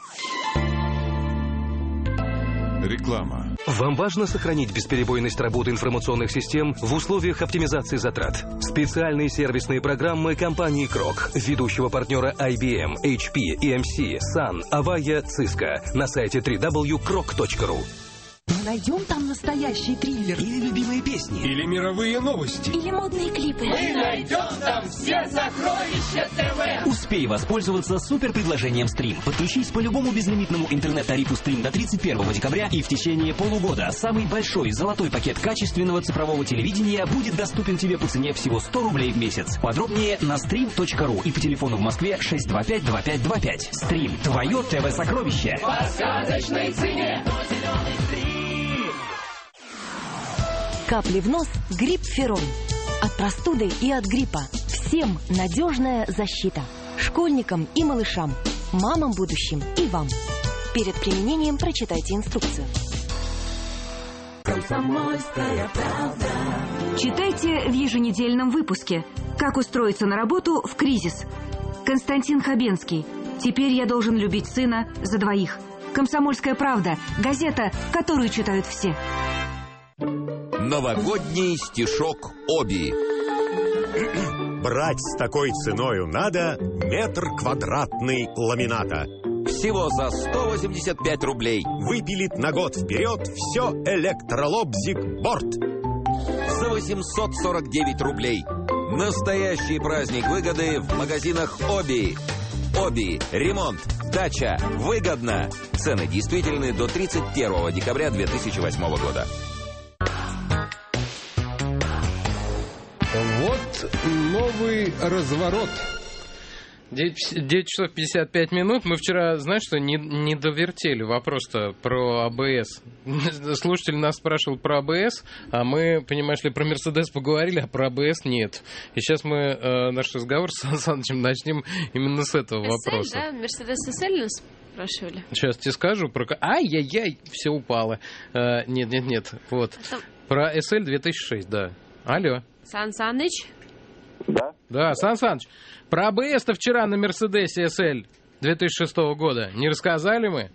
Реклама. Вам важно сохранить бесперебойность работы информационных систем в условиях оптимизации затрат. Специальные сервисные программы компании Крок, ведущего партнера IBM, HP, EMC, Sun, Avaya, Cisco на сайте www.krok.ru. найдем там настоящий триллер. Или любимые песни. Или мировые новости. Или модные клипы. Мы найдем там все сокровища ТВ. Успей воспользоваться суперпредложением Stream. Подключись по любому безлимитному интернет-тарифу Stream до 31 декабря, и в течение полугода самый большой золотой пакет качественного цифрового телевидения будет доступен тебе по цене всего 100 рублей в месяц. Подробнее на stream.ru и по телефону в Москве 625-2525. Stream. Твое ТВ-сокровище. По сказочной цене. Капли в нос, грипп-ферон. От простуды и от гриппа. Всем надежная защита. Школьникам и малышам, мамам будущим и вам. Перед применением прочитайте инструкцию. Комсомольская правда. Читайте в еженедельном выпуске «Как устроиться на работу в кризис». Константин Хабенский. «Теперь я должен любить сына за двоих». «Комсомольская правда» – газета, которую читают все. Новогодний стишок Оби. Брать с такой ценою надо метр квадратный ламината. Всего за 185 рублей. Выпилит на год вперед все электролобзик борт. За 849 рублей. Настоящий праздник выгоды в магазинах Оби. Оби. Ремонт. Дача. Выгодно. Цены действительны до 31 декабря 2008 года. Вот новый разворот. 9 часов 55 минут. Мы вчера, знаешь что, не довертели вопрос-то про АБС. Слушатель нас спрашивал про АБС, а мы, понимаешь ли, про Мерседес поговорили, а про АБС нет. И сейчас мы наш разговор с Сан Санычем начнем именно с этого вопроса. Да? Мерседес SL нас спрашивали. Сейчас тебе скажу про... Ай-яй-яй, все упало. Нет. Вот. Про SL 2006, да. Алло. Сан Саныч? Да? Да, Сан Саныч, про АБС-то вчера на Мерседесе SL 2006 года не рассказали мы?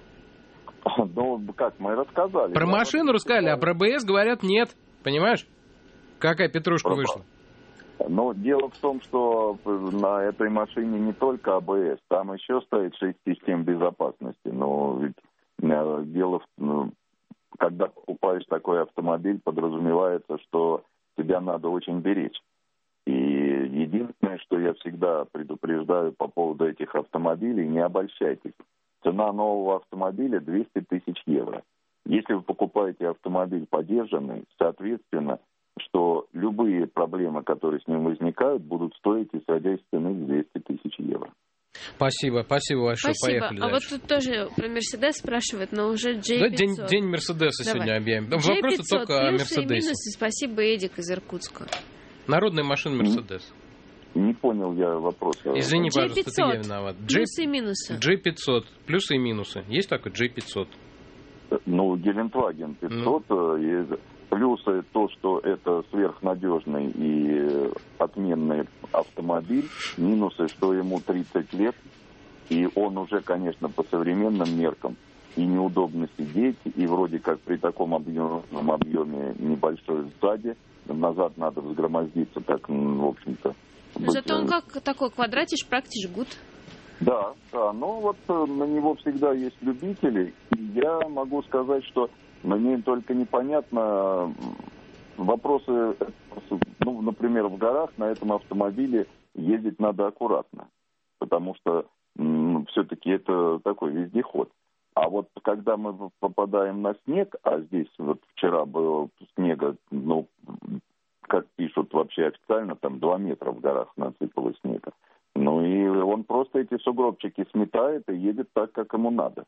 Ну, как, мы рассказали. Про машину рассказали, а про АБС говорят нет. Понимаешь? Какая петрушка вышла? Ну, дело в том, что на этой машине не только АБС, там еще стоит 6 систем безопасности. Но ведь дело в... Когда покупаешь такой автомобиль, подразумевается, что тебя надо очень беречь. И единственное, что я всегда предупреждаю по поводу этих автомобилей, не обольщайтесь. Цена нового автомобиля 200 тысяч евро. Если вы покупаете автомобиль подержанный, соответственно, что любые проблемы, которые с ним возникают, будут стоить, исходя из цены, 200 тысяч евро. Спасибо большое. Поехали А дальше. вот тут тоже про Мерседес спрашивают, но уже J500. Да, день Мерседеса сегодня объявим. Вопрос только о Мерседесе. Плюсы и минусы. Спасибо, Эдик из Иркутска. Народная машина Мерседес. Не понял я вопроса. Извини, пожалуйста, это я виноват. Плюсы и минусы. J500. Плюсы и минусы. Есть такой J500? Ну, Гелендваген 500. Плюсы то, что это сверхнадежный и отменный автомобиль. Минусы, что ему 30 лет. И он уже, конечно, по современным меркам и неудобно сидеть. И вроде как при таком объеме небольшой сзади. Назад надо взгромоздиться так, в общем-то. Зато он как такой квадратиш, практиш, жгут. Да, но вот на него всегда есть любители. И я могу сказать, что мне только непонятно вопросы, ну, например, в горах на этом автомобиле ездить надо аккуратно, потому что все-таки это такой вездеход. А вот когда мы попадаем на снег, а здесь вот вчера было снега, ну, как пишут вообще официально, там 2 метра в горах насыпало снега. Ну и он просто эти сугробчики сметает и едет так, как ему надо.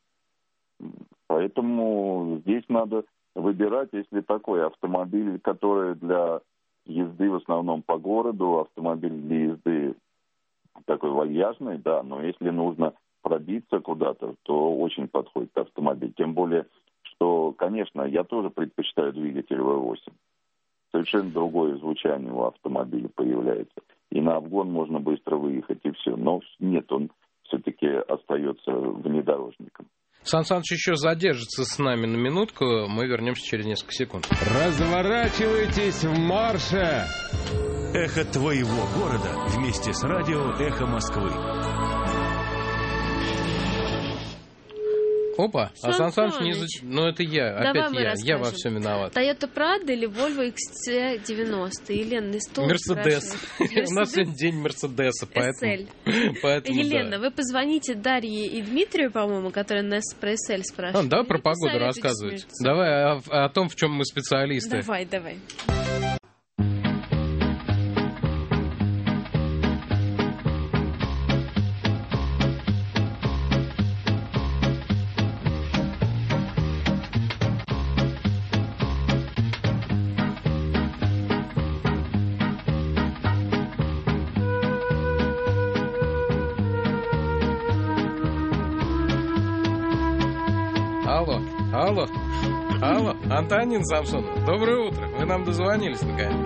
Поэтому здесь надо выбирать, если такой автомобиль, который для езды в основном по городу, автомобиль для езды такой вальяжный, да, но если нужно пробиться куда-то, то очень подходит автомобиль. Тем более, что, конечно, я тоже предпочитаю двигатель V8. Совершенно другое звучание у автомобиля появляется. И на обгон можно быстро выехать, и все. Но нет, он все-таки остается внедорожником. Сан Саныч еще задержится с нами на минутку. Мы вернемся через несколько секунд. Разворачивайтесь в марше! Эхо твоего города вместе с радио «Эхо Москвы». Опа, а Сан Саныч не... Ну, это я, давай опять я во всем виноват. Toyota Prado или Volvo XC90? Елена, стол. Мерседес. У нас сегодня день Мерседеса, поэтому... Елена, вы позвоните Дарье и Дмитрию, по-моему, которые нас про SL спрашивают. Давай про погоду рассказывать. Давай о том, в чем мы специалисты. Давай. Алло, Антонин Самсонов, доброе утро. Вы нам дозвонились, наконец.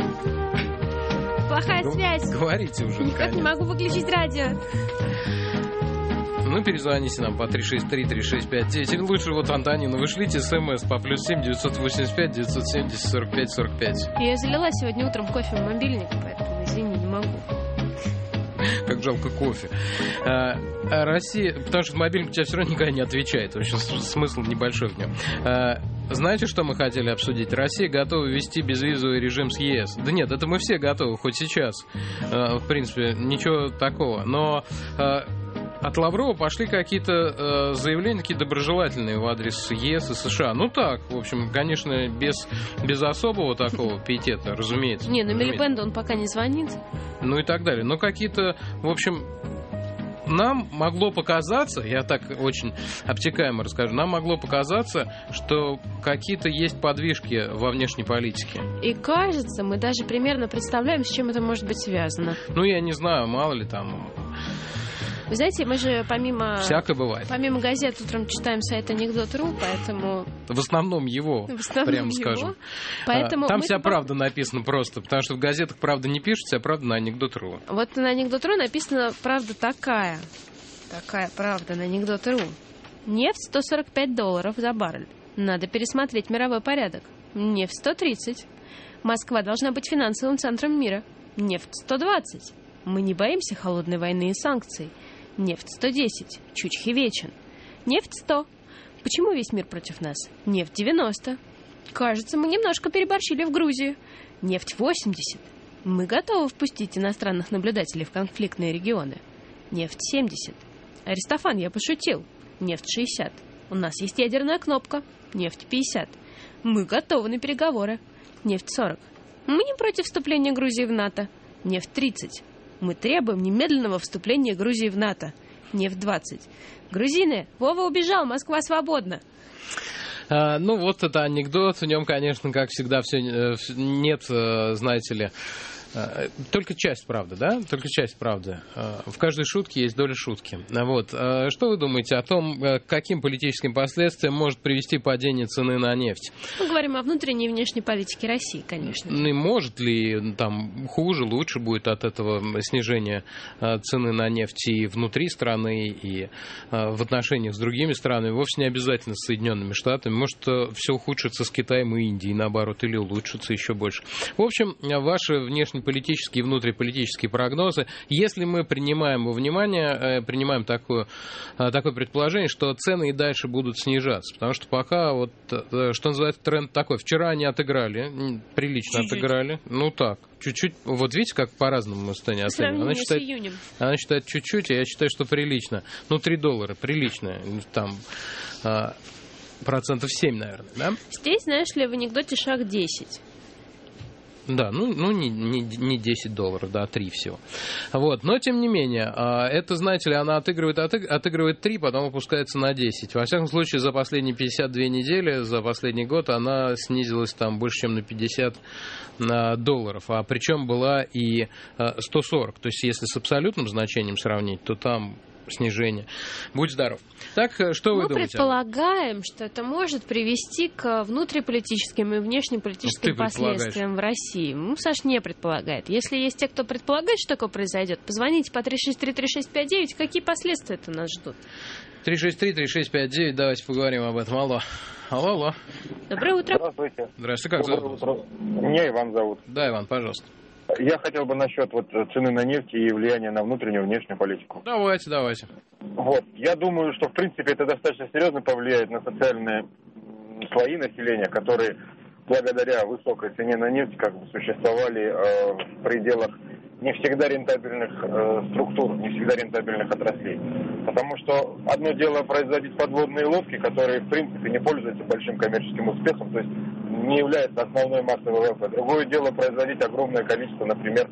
Плохая связь. Говорите уже, никак не могу выключить радио. Ну, перезвоните нам по 363-3659. Или лучше вот Антонину вышлите смс по +7 985 970 45 45. Я залила сегодня утром кофе в мобильник, поэтому, извини, не могу. Как жалко кофе. Россия, потому что мобильник у тебя все равно никогда не отвечает. В общем, смысл небольшой в нем. Знаете, что мы хотели обсудить? Россия готова ввести безвизовый режим с ЕС. Да нет, это мы все готовы, хоть сейчас. В принципе, ничего такого. Но от Лаврова пошли какие-то заявления такие доброжелательные в адрес ЕС и США. Ну так, в общем, конечно, без особого такого пиетета, разумеется. Не, ну Милибенду он пока не звонит. Ну и так далее. Но какие-то, в общем... Нам могло показаться, я так очень обтекаемо расскажу, нам могло показаться, что какие-то есть подвижки во внешней политике. И кажется, мы даже примерно представляем, с чем это может быть связано. Ну, я не знаю, мало ли там... Вы знаете, мы же помимо... Всякое бывает. Помимо газет утром читаем сайт Анекдот.ру, поэтому... В основном его, прямо скажем. Поэтому там вся правда написана просто, потому что в газетах правда не пишут, вся правда на Анекдот.ру. Вот на Анекдот.ру написана правда такая. Такая правда на Анекдот.ру. Нефть $145 за баррель. Надо пересмотреть мировой порядок. Нефть 130. Москва должна быть финансовым центром мира. Нефть 120. Мы не боимся холодной войны и санкций. Нефть 110. Чучхи вечен. Нефть 100. Почему весь мир против нас? Нефть 90. Кажется, мы немножко переборщили в Грузию. Нефть 80. Мы готовы впустить иностранных наблюдателей в конфликтные регионы. Нефть 70. Аристофан, я пошутил. Нефть 60. У нас есть ядерная кнопка. Нефть 50. Мы готовы на переговоры. Нефть 40. Мы не против вступления Грузии в НАТО. Нефть 30. Мы требуем немедленного вступления Грузии в НАТО. Нефть 20. Грузины, Вова убежал, Москва свободна. Ну, вот это анекдот. В нем, конечно, как всегда, все нет, знаете ли, только часть правды, да? Только часть правды. В каждой шутке есть доля шутки. Вот. Что вы думаете о том, к каким политическим последствиям может привести падение цены на нефть? Мы говорим о внутренней и внешней политике России, конечно. Ну и может ли там хуже, лучше будет от этого снижения цены на нефть и внутри страны, и в отношениях с другими странами, вовсе не обязательно с Соединенными Штатами. Может, все ухудшится с Китаем и Индией, наоборот, или улучшится еще больше. В общем, ваши внешнеполитические и внутриполитические прогнозы, если мы принимаем во внимание, принимаем такое предположение, что цены и дальше будут снижаться, потому что пока, вот, что называется, тренд такой. Вчера они отыграли, прилично чуть-чуть отыграли, ну так, чуть-уть, вот видите, как по-разному мы станем оценивать. Она считает чуть-чуть, а я считаю, что прилично. Ну, $3 прилично, там... 7%, наверное, да? Здесь, знаешь ли, в анекдоте шаг 10. Да, ну не $10, да, 3 всего. Вот, но тем не менее, это, знаете ли, она отыгрывает 3, потом опускается на 10. Во всяком случае, за последние 52 недели, за последний год она снизилась там больше, чем на $50, а причем была и 140. То есть, если с абсолютным значением сравнить, то там снижение. Будь здоров. Так, что вы думаете? Мы предполагаем, что это может привести к внутриполитическим и внешнеполитическим последствиям в России. Ну, Саш не предполагает. Если есть те, кто предполагает, что такое произойдет, позвоните по 363-3659. Какие последствия это нас ждут? 363-3659. Давайте поговорим об этом. Алло. Доброе утро. Здравствуйте. Здравствуйте. Как зовут? Меня Иван зовут. Да, Иван, пожалуйста. Я хотел бы насчет цены на нефть и влияния на внутреннюю и внешнюю политику. Давайте. Я думаю, что в принципе это достаточно серьезно повлияет на социальные слои населения, которые благодаря высокой цене на нефть существовали в пределах не всегда рентабельных структур, не всегда рентабельных отраслей. Потому что одно дело производить подводные лодки, которые в принципе не пользуются большим коммерческим успехом, то есть не являются основной массой ВВП. Другое дело производить огромное количество, например,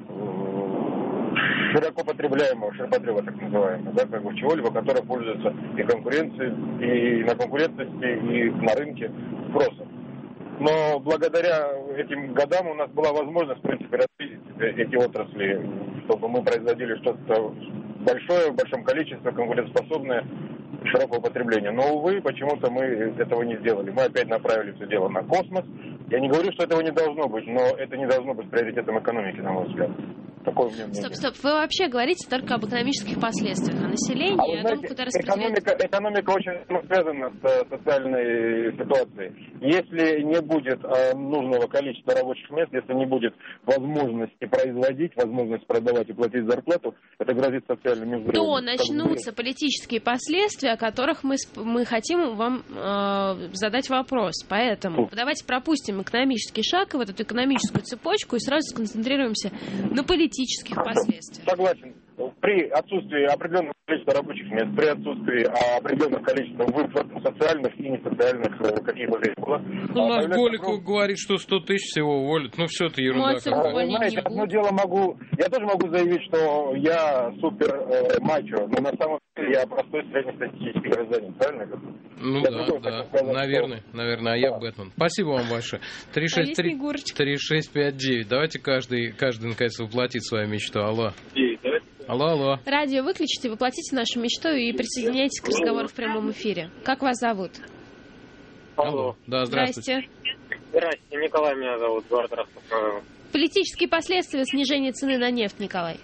широко потребляемого ширпотреба, так называемого, чего-либо, которое пользуется и конкуренцией, и на конкурентности, и на рынке спросом. Но благодаря этим годам у нас была возможность, в принципе, развить эти отрасли, чтобы мы производили что-то большое, в большом количестве, конкурентоспособное, широкого потребления. Но, увы, почему-то мы этого не сделали. Мы опять направили все дело на космос. Я не говорю, что этого не должно быть, но это не должно быть приоритетом экономики, на мой взгляд. Такое у меня мнение. Стоп. Вы вообще говорите только об экономических последствиях на население, о том, куда распределяется... Экономика очень связана с социальной ситуацией. Если не будет нужного количества рабочих мест, если не будет возможности производить, возможности продавать и платить зарплату, это грозит социальными взрывами. То начнутся политические последствия, о которых мы хотим вам задать вопрос. Поэтому давайте пропустим экономический шаг, вот эту экономическую цепочку, и сразу сконцентрируемся на политических последствиях. Согласен. При отсутствии определенного количества рабочих мест, при отсутствии определенного количества выплат социальных и несоциальных, каких бы здесь было. У нас Голиков говорит, что 100 тысяч всего уволят. Ну, все это ерунда. Знаете, одно дело я тоже могу заявить, что я супер мачо, но на самом деле я простой среднестатистический гражданин, правильно? Ну да, наверное, а я Бэтмен. Спасибо вам большое. 3659. Давайте каждый наконец воплотит свою мечту. Алло. Алло. Радио выключите, воплотите нашу мечту и присоединяйтесь к разговору в прямом эфире. Как вас зовут? Алло. Да, здравствуйте. Здравствуйте, Николай меня зовут, город Ростов. Политические последствия снижения цены на нефть, Николай.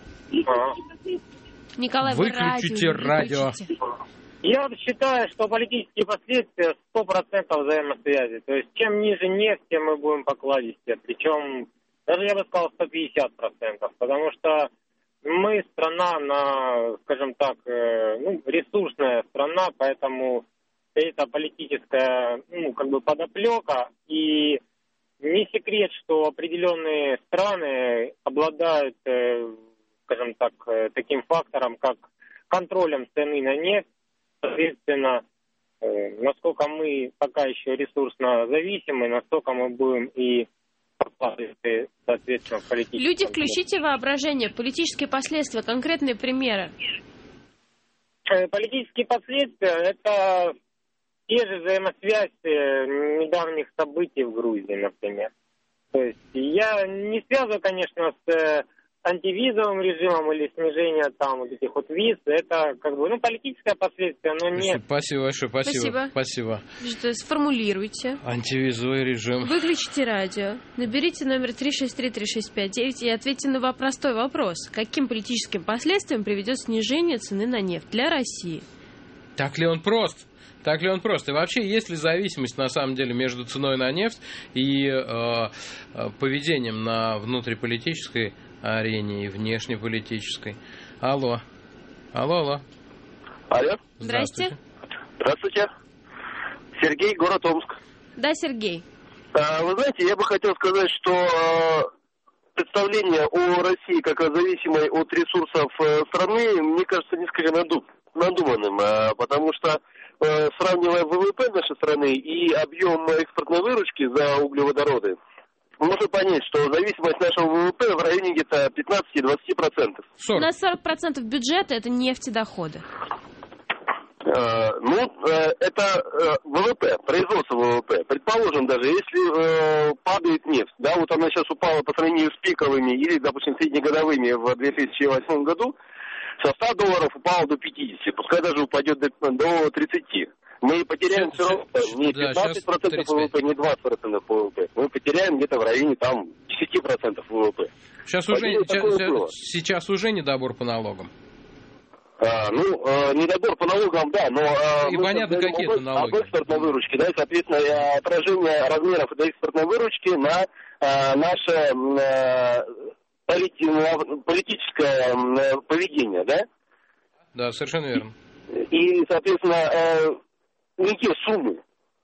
Николай, выключите радио. Я считаю, что политические последствия 100% взаимосвязи. То есть, чем ниже нефть, тем мы будем покладистее. Причем, даже я бы сказал, 150%. Потому что мы страна, скажем так, ресурсная страна, поэтому это политическая, подоплека. И не секрет, что определенные страны обладают, скажем так, таким фактором, как контролем цены на нефть. Соответственно, насколько мы пока еще ресурсно зависимы, настолько мы будем и соответственно, политические. Люди, включите воображение. Политические последствия, конкретные примеры. Политические последствия – это те же взаимосвязь недавних событий в Грузии, например. То есть я не связываю, конечно, с антивизовым режимом или снижение вот этих виз, это политическое последствие, но нет. Спасибо большое, спасибо. Сформулируйте. Антивизовый режим. Выключите радио, наберите номер 363-3659 и ответьте на простой вопрос. Каким политическим последствиям приведет снижение цены на нефть для России? Так ли он прост? И вообще, есть ли зависимость, на самом деле, между ценой на нефть и поведением на внутриполитической арене и внешнеполитической? Алло. Алло. Здравствуйте. Здравствуйте. Сергей, город Омск. Да, Сергей. Вы знаете, я бы хотел сказать, что представление о России как о зависимой от ресурсов страны, мне кажется, несколько надуманным, потому что, сравнивая ВВП нашей страны и объем экспортной выручки за углеводороды, можно понять, что зависимость нашего ВВП в районе где-то 15-20%. У нас 40% бюджета – это нефтедоходы. Это ВВП, производство ВВП. Предположим, даже если падает нефть, вот она сейчас упала по сравнению с пиковыми или, допустим, среднегодовыми в 2008 году, со $100 упала до 50, пускай даже упадет до 30. Мы потеряем все равно не 15% ВВП, не 20% ВВП. Мы потеряем где-то в районе 10% ВВП. Сейчас уже недобор по налогам. Недобор по налогам, да, но и понятно, какие это налоги. Об экспортной выручке, и, соответственно, отражение размеров этой экспортной выручки на наше политическое поведение, да? Да, совершенно верно. И, соответственно, не те суммы,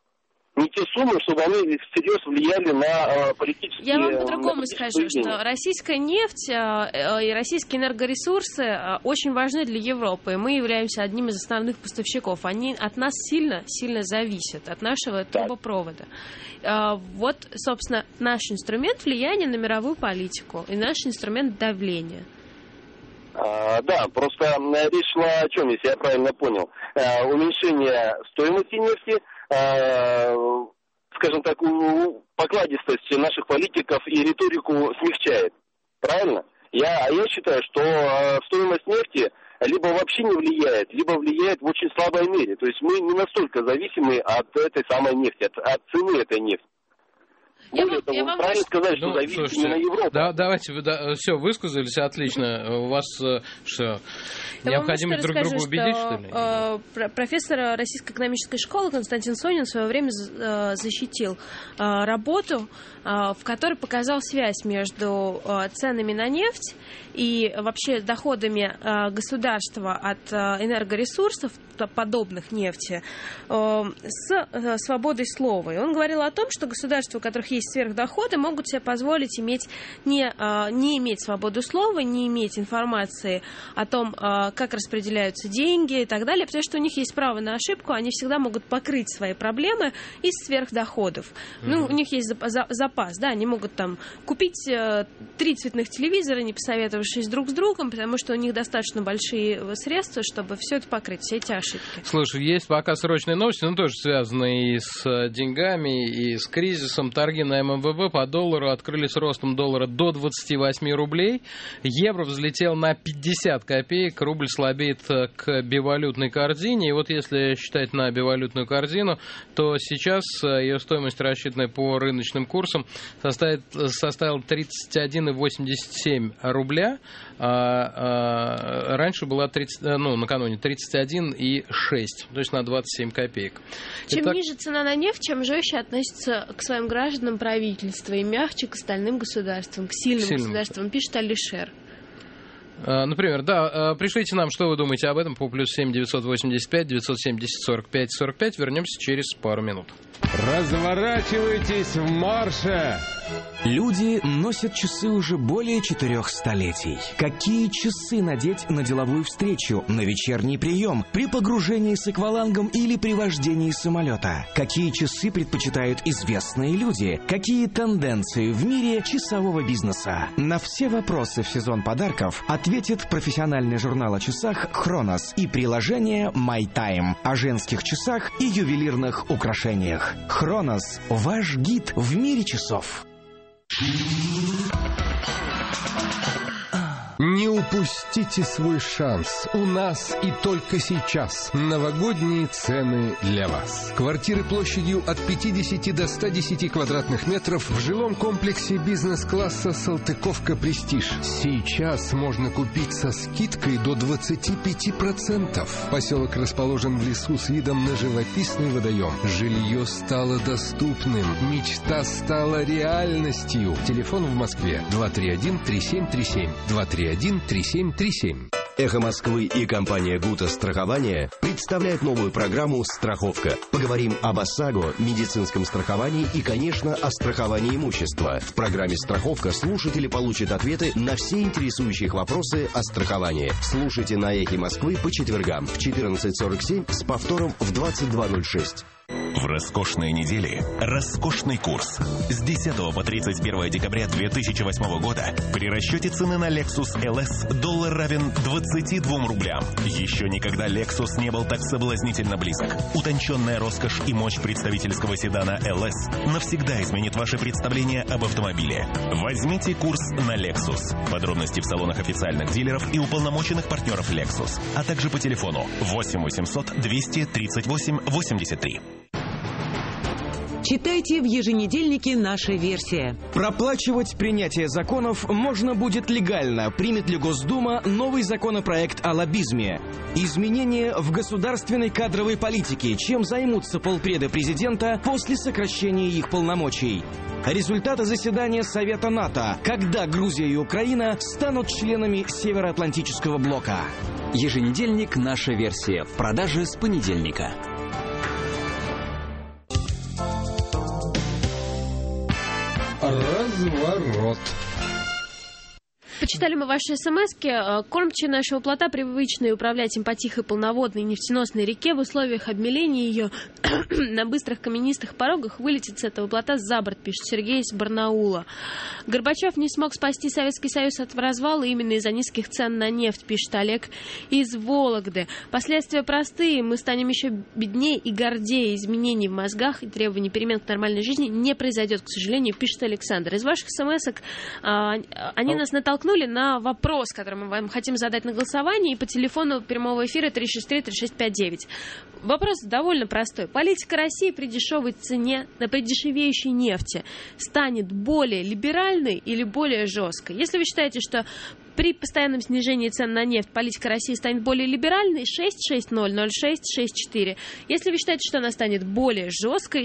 чтобы они всерьез влияли на политические... Я вам по-другому скажу, что российская нефть и российские энергоресурсы очень важны для Европы. Мы являемся одним из основных поставщиков. Они от нас сильно зависят, от нашего трубопровода. Вот, собственно, наш инструмент влияния на мировую политику и наш инструмент давления. Да, просто речь шла о чем, если я правильно понял. Уменьшение стоимости нефти, скажем так, покладистость наших политиков и риторику смягчает. Правильно? Я считаю, что стоимость нефти либо вообще не влияет, либо влияет в очень слабой мере. То есть мы не настолько зависимы от этой самой нефти, от цены этой нефти. Более того, правильно сказать, что зависит именно Европа. Да, давайте, все, высказались, отлично. У вас что, необходимо друг друга убедить, что ли? Профессор Российской экономической школы Константин Сонин в свое время защитил работу, в которой показал связь между ценами на нефть и вообще доходами государства от энергоресурсов, подобных нефти, с свободой слова. И он говорил о том, что государства, у которых есть сверхдоходы, могут себе позволить не иметь свободу слова, не иметь информации о том, как распределяются деньги и так далее, потому что у них есть право на ошибку, они всегда могут покрыть свои проблемы из сверхдоходов. Ну, у них есть запас, да, они могут там купить 3 цветных телевизора, не посоветовавшись друг с другом, потому что у них достаточно большие средства, чтобы все это покрыть, все эти ошибки. Слушай, есть пока срочные новости, но тоже связанные и с деньгами, и с кризисом. Торги на ММВБ по доллару открылись ростом доллара до 28 рублей. Евро взлетел на 50 копеек, рубль слабеет к бивалютной корзине. И вот если считать на бивалютную корзину, то сейчас ее стоимость, рассчитанная по рыночным курсам, составила 31,87 рубля. Раньше была накануне 31,6, то есть на 27 копеек. Чем ниже цена на нефть, чем жестче относится к своим гражданам правительство и мягче к остальным государствам, к сильным государствам, пишет Алишер. Например, да, пришлите нам, что вы думаете об этом по +7 985 970 45 45. Вернемся через пару минут. Разворачивайтесь в марше! Люди носят часы уже более 4 столетий. Какие часы надеть на деловую встречу, на вечерний прием, при погружении с аквалангом или при вождении самолета? Какие часы предпочитают известные люди? Какие тенденции в мире часового бизнеса? На все вопросы в сезон подарков ответит профессиональный журнал о часах «Хронос» и приложение My Time о женских часах и ювелирных украшениях. «Хронос» – ваш гид в мире часов. Не упустите свой шанс. У нас и только сейчас новогодние цены для вас. Квартиры площадью от 50 до 110 квадратных метров в жилом комплексе бизнес-класса «Салтыковка Престиж». Сейчас можно купить со скидкой до 25%. Поселок расположен в лесу с видом на живописный водоем. Жилье стало доступным. Мечта стала реальностью. Телефон в Москве 231-3737. 231-3737. «Эхо Москвы» и компания «Гута Страхование» представляют новую программу «Страховка». Поговорим об ОСАГО, медицинском страховании и, конечно, о страховании имущества. В программе «Страховка» слушатели получат ответы на все интересующие вопросы о страховании. Слушайте на «Эхе Москвы» по четвергам в 14:47 с повтором в 22:06. В роскошные недели роскошный курс. С 10 по 31 декабря 2008 года при расчете цены на Lexus LS доллар равен 22 рублям. Еще никогда Lexus не был так соблазнительно близок. Утонченная роскошь и мощь представительского седана LS навсегда изменит ваше представление об автомобиле. Возьмите курс на Lexus. Подробности в салонах официальных дилеров и уполномоченных партнеров Lexus, а также по телефону 8 800 238 83. Читайте в еженедельнике «Наша версия». Проплачивать принятие законов можно будет легально. Примет ли Госдума новый законопроект о лоббизме? Изменения в государственной кадровой политике. Чем займутся полпреда президента после сокращения их полномочий? Результаты заседания Совета НАТО. Когда Грузия и Украина станут членами Североатлантического блока? Еженедельник «Наша версия». В продаже с понедельника. Разворот. Почитали мы ваши смски. Кормчие нашего плота привычные управлять им по тихой полноводной нефтеносной реке в условиях обмеления ее на быстрых каменистых порогах вылетит с этого плота за борт, пишет Сергей из Барнаула. Горбачев не смог спасти Советский Союз от развала именно из-за низких цен на нефть, пишет Олег из Вологды. Последствия простые. Мы станем еще беднее и гордее. Изменений в мозгах и требований перемен к нормальной жизни не произойдет, к сожалению, пишет Александр. Из ваших смсок они нас натолкнули на вопрос, который мы вам хотим задать на голосовании, и по телефону прямого эфира 363-3659. Вопрос довольно простой. Политика России при дешевой цене, при дешевеющей нефти станет более либеральной или более жесткой? Если вы считаете, что при постоянном снижении цен на нефть политика России станет более либеральной, 6600664. Если вы считаете, что она станет более жесткой,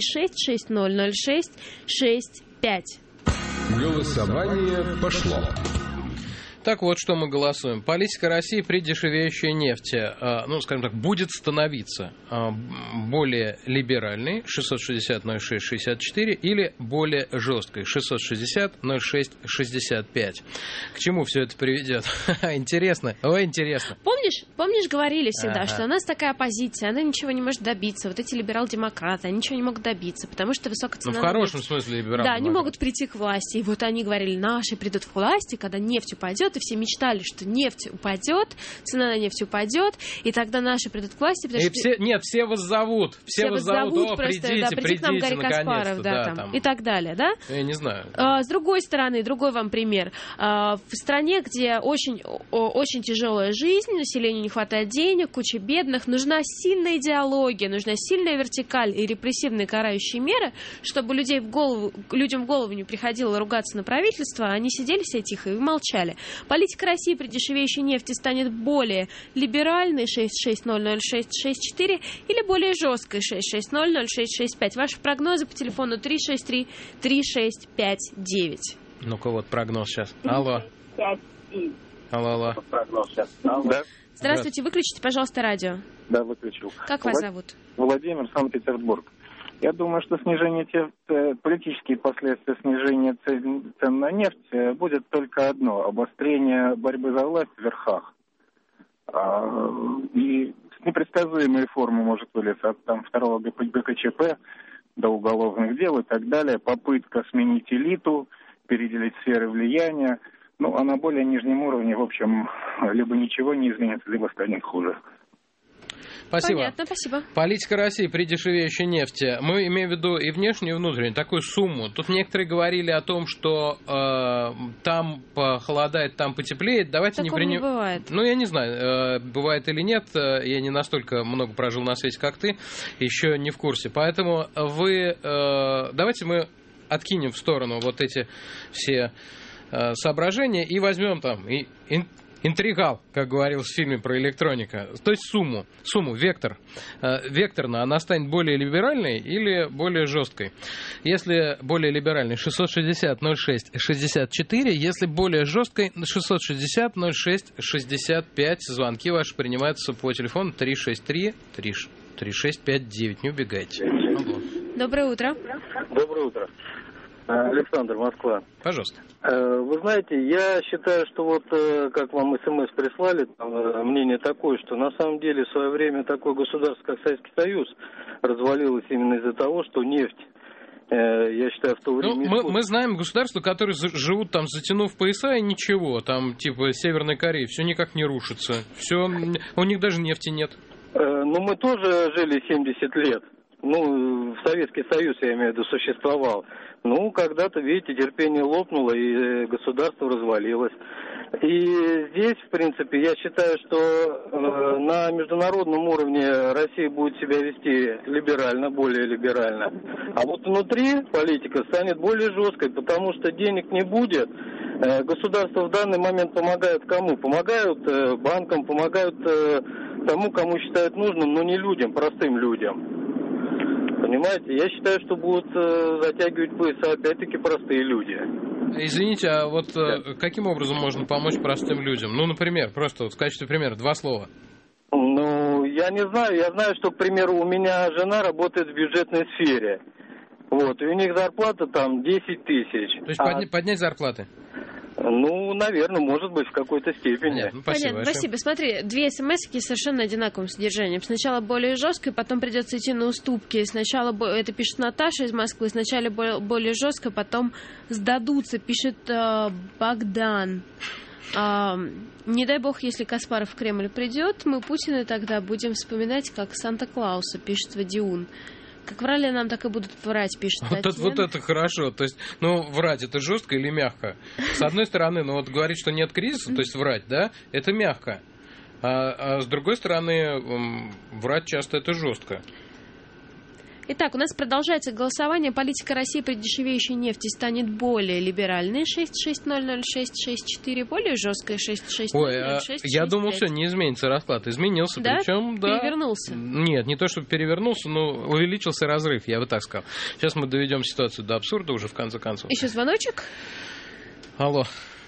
6600665. Голосование пошло. Так вот, что мы голосуем. Политика России при дешевеющей нефти, скажем так, будет становиться более либеральной, 660-06-64, или более жесткой, 660-06-65. К чему все это приведет? Интересно. Ой, интересно. Помнишь, говорили всегда, что у нас такая оппозиция, она ничего не может добиться. Вот эти либерал-демократы, они ничего не могут добиться, потому что высокая цена. В хорошем смысле либерал-демократы. Да, они могут прийти к власти. И вот они говорили, наши придут к власти, когда нефть упадет, и все мечтали, что нефть упадет, цена на нефть упадет, и тогда наши придут к власти. Все вас зовут. Все вас зовут, придите к нам, Гарри Каспаров, там, и так далее, да? Я не знаю. С другой стороны, другой вам пример. В стране, где очень тяжелая жизнь, населению не хватает денег, куча бедных, нужна сильная идеология, нужна сильная вертикаль и репрессивные карающие меры, чтобы людям в голову не приходило ругаться на правительство, они сидели все тихо и молчали. Политика России при дешевеющей нефти станет более либеральной, 6600664, или более жесткой, 6600665. Ваши прогнозы по телефону 363-3659. Ну-ка, вот прогноз сейчас. Алло. Алло. Да. Здравствуйте, выключите, пожалуйста, радио. Да, выключил. Как вас зовут? Владимир, Санкт-Петербург. Я думаю, что политические последствия снижения цен на нефть будет только одно – обострение борьбы за власть в верхах. И непредсказуемые формы может вылиться от второго ГКЧП до уголовных дел и так далее. Попытка сменить элиту, переделить сферы влияния. А на более нижнем уровне, в общем, либо ничего не изменится, либо станет хуже. Спасибо. Понятно, спасибо. Политика России при дешевеющей нефти. Мы имеем в виду и внешнюю, и внутреннюю, такую сумму. Тут некоторые говорили о том, что там похолодает, там потеплеет. Давайте такого не бывает. Я не знаю, бывает или нет. Я не настолько много прожил на свете, как ты. Еще не в курсе. Поэтому давайте мы откинем в сторону вот эти все соображения и возьмем там интригал, как говорилось в фильме про электроника. То есть сумму, вектор. Векторно она станет более либеральной или более жесткой. Если более либеральной, 660-06-64. Если более жесткой, 660-06-65. Звонки ваши принимаются по телефону 363-3659. Не убегайте. Доброе утро. Доброе утро. Александр, Москва. Пожалуйста. Вы знаете, я считаю, что как вам СМС прислали, мнение такое, что на самом деле в свое время такое государство, как Советский Союз, развалилось именно из-за того, что нефть, я считаю, в то время... Мы знаем государства, которые живут там, затянув пояса, и ничего, там типа Северной Кореи, все никак не рушится, все, у них даже нефти нет. Мы тоже жили 70 лет. Советский Союз, я имею в виду, существовал. Когда-то, видите, терпение лопнуло, и государство развалилось. И здесь, в принципе, я считаю, что на международном уровне Россия будет себя вести либерально, более либерально. А вот внутри политика станет более жесткой, потому что денег не будет. Государство в данный момент помогает кому? Помогают банкам, помогают тому, кому считают нужным, но не людям, простым людям. Понимаете, я считаю, что будут затягивать пояса опять-таки простые люди. Извините, а вот каким образом можно помочь простым людям? Например, просто в качестве примера, 2 слова. Я не знаю. Я знаю, что, к примеру, у меня жена работает в бюджетной сфере. И у них зарплата там 10 тысяч. То есть поднять зарплаты? Наверное, может быть, в какой-то степени. Понятно, спасибо. Смотри, 2 смс-ки совершенно одинаковым содержанием. Сначала более жестко, и потом придется идти на уступки. Сначала, это пишет Наташа из Москвы, сначала более жестко, потом сдадутся, пишет Богдан. Не дай бог, если Каспаров в Кремль придет, мы Путина тогда будем вспоминать как Санта-Клауса, пишет Вадиун. Как врали нам, так и будут врать, пишет Татьяна. Вот это хорошо. То есть, врать это жестко или мягко? С одной стороны, говорить, что нет кризиса, то есть врать, да, это мягко. А с другой стороны, врать часто это жестко. Итак, у нас продолжается голосование. Политика России при дешевеющей нефти станет более либеральной 6600664, более жесткой 6600665. Я думал, все, не изменится расклад. Изменился, да? Причем, да. Перевернулся? Нет, не то, чтобы перевернулся, но увеличился разрыв, я бы так сказал. Сейчас мы доведем ситуацию до абсурда уже в конце концов. Еще звоночек? Алло.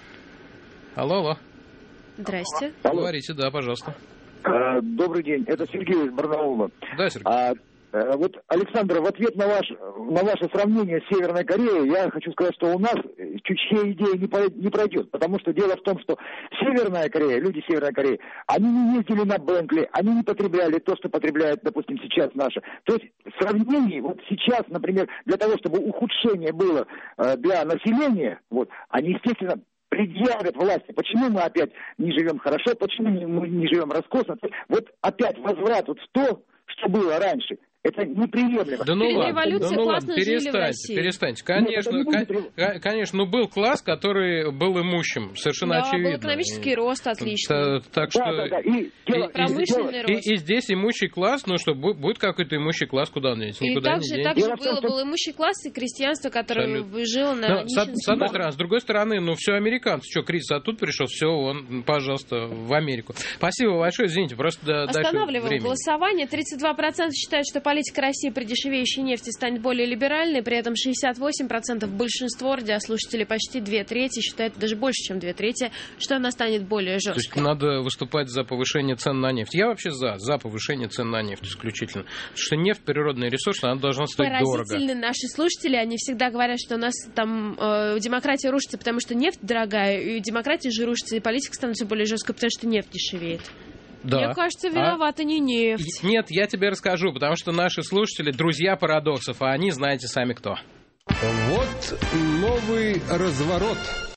Здрасте. Говорите, да, пожалуйста. Добрый день, это Сергей из Барнаула. Да, Сергей. Вот, Александр, в ответ на ваше сравнение с Северной Кореей, я хочу сказать, что у нас чуть-чуть идея не пройдет, потому что дело в том, что Северная Корея, люди Северной Кореи, они не ездили на Бентли, они не потребляли то, что потребляет, допустим, сейчас наши. То есть в сравнении, вот сейчас, например, для того, чтобы ухудшение было для населения, они, естественно, предъявят власти, почему мы опять не живем хорошо, почему мы не живем роскошно. Опять возврат в то, что было раньше. Это неприемлемо. Да ладно, перестаньте. Конечно, был класс, который был имущим, совершенно очевидно. Был экономический рост отличный. Так что промышленный рост. И здесь имущий класс, будет какой-то имущий класс, куда он денется? И также был имущий класс и крестьянство, которое жило на нищенстве. С одной стороны. С другой стороны, все американцы. Что, кризис, а тут пришел, все, пожалуйста, в Америку. Спасибо большое, извините, просто дальше останавливаем голосование. 32% считают, что политика России при дешевеющей нефти станет более либеральной, при этом 68%, большинство радиослушателей, почти 2/3, считают даже больше, чем 2/3, что она станет более жесткой. То есть надо выступать за повышение цен на нефть. Я вообще за повышение цен на нефть исключительно. Потому что нефть, природный ресурс, она должна стоить дорого. Поразительны наши слушатели, они всегда говорят, что у нас там демократия рушится, потому что нефть дорогая, и демократия же рушится, и политика становится более жесткой, потому что нефть дешевеет. Да. Мне кажется, виновата не нефть. Нет, я тебе расскажу, потому что наши слушатели друзья парадоксов, а они знаете сами кто. Вот новый разворот.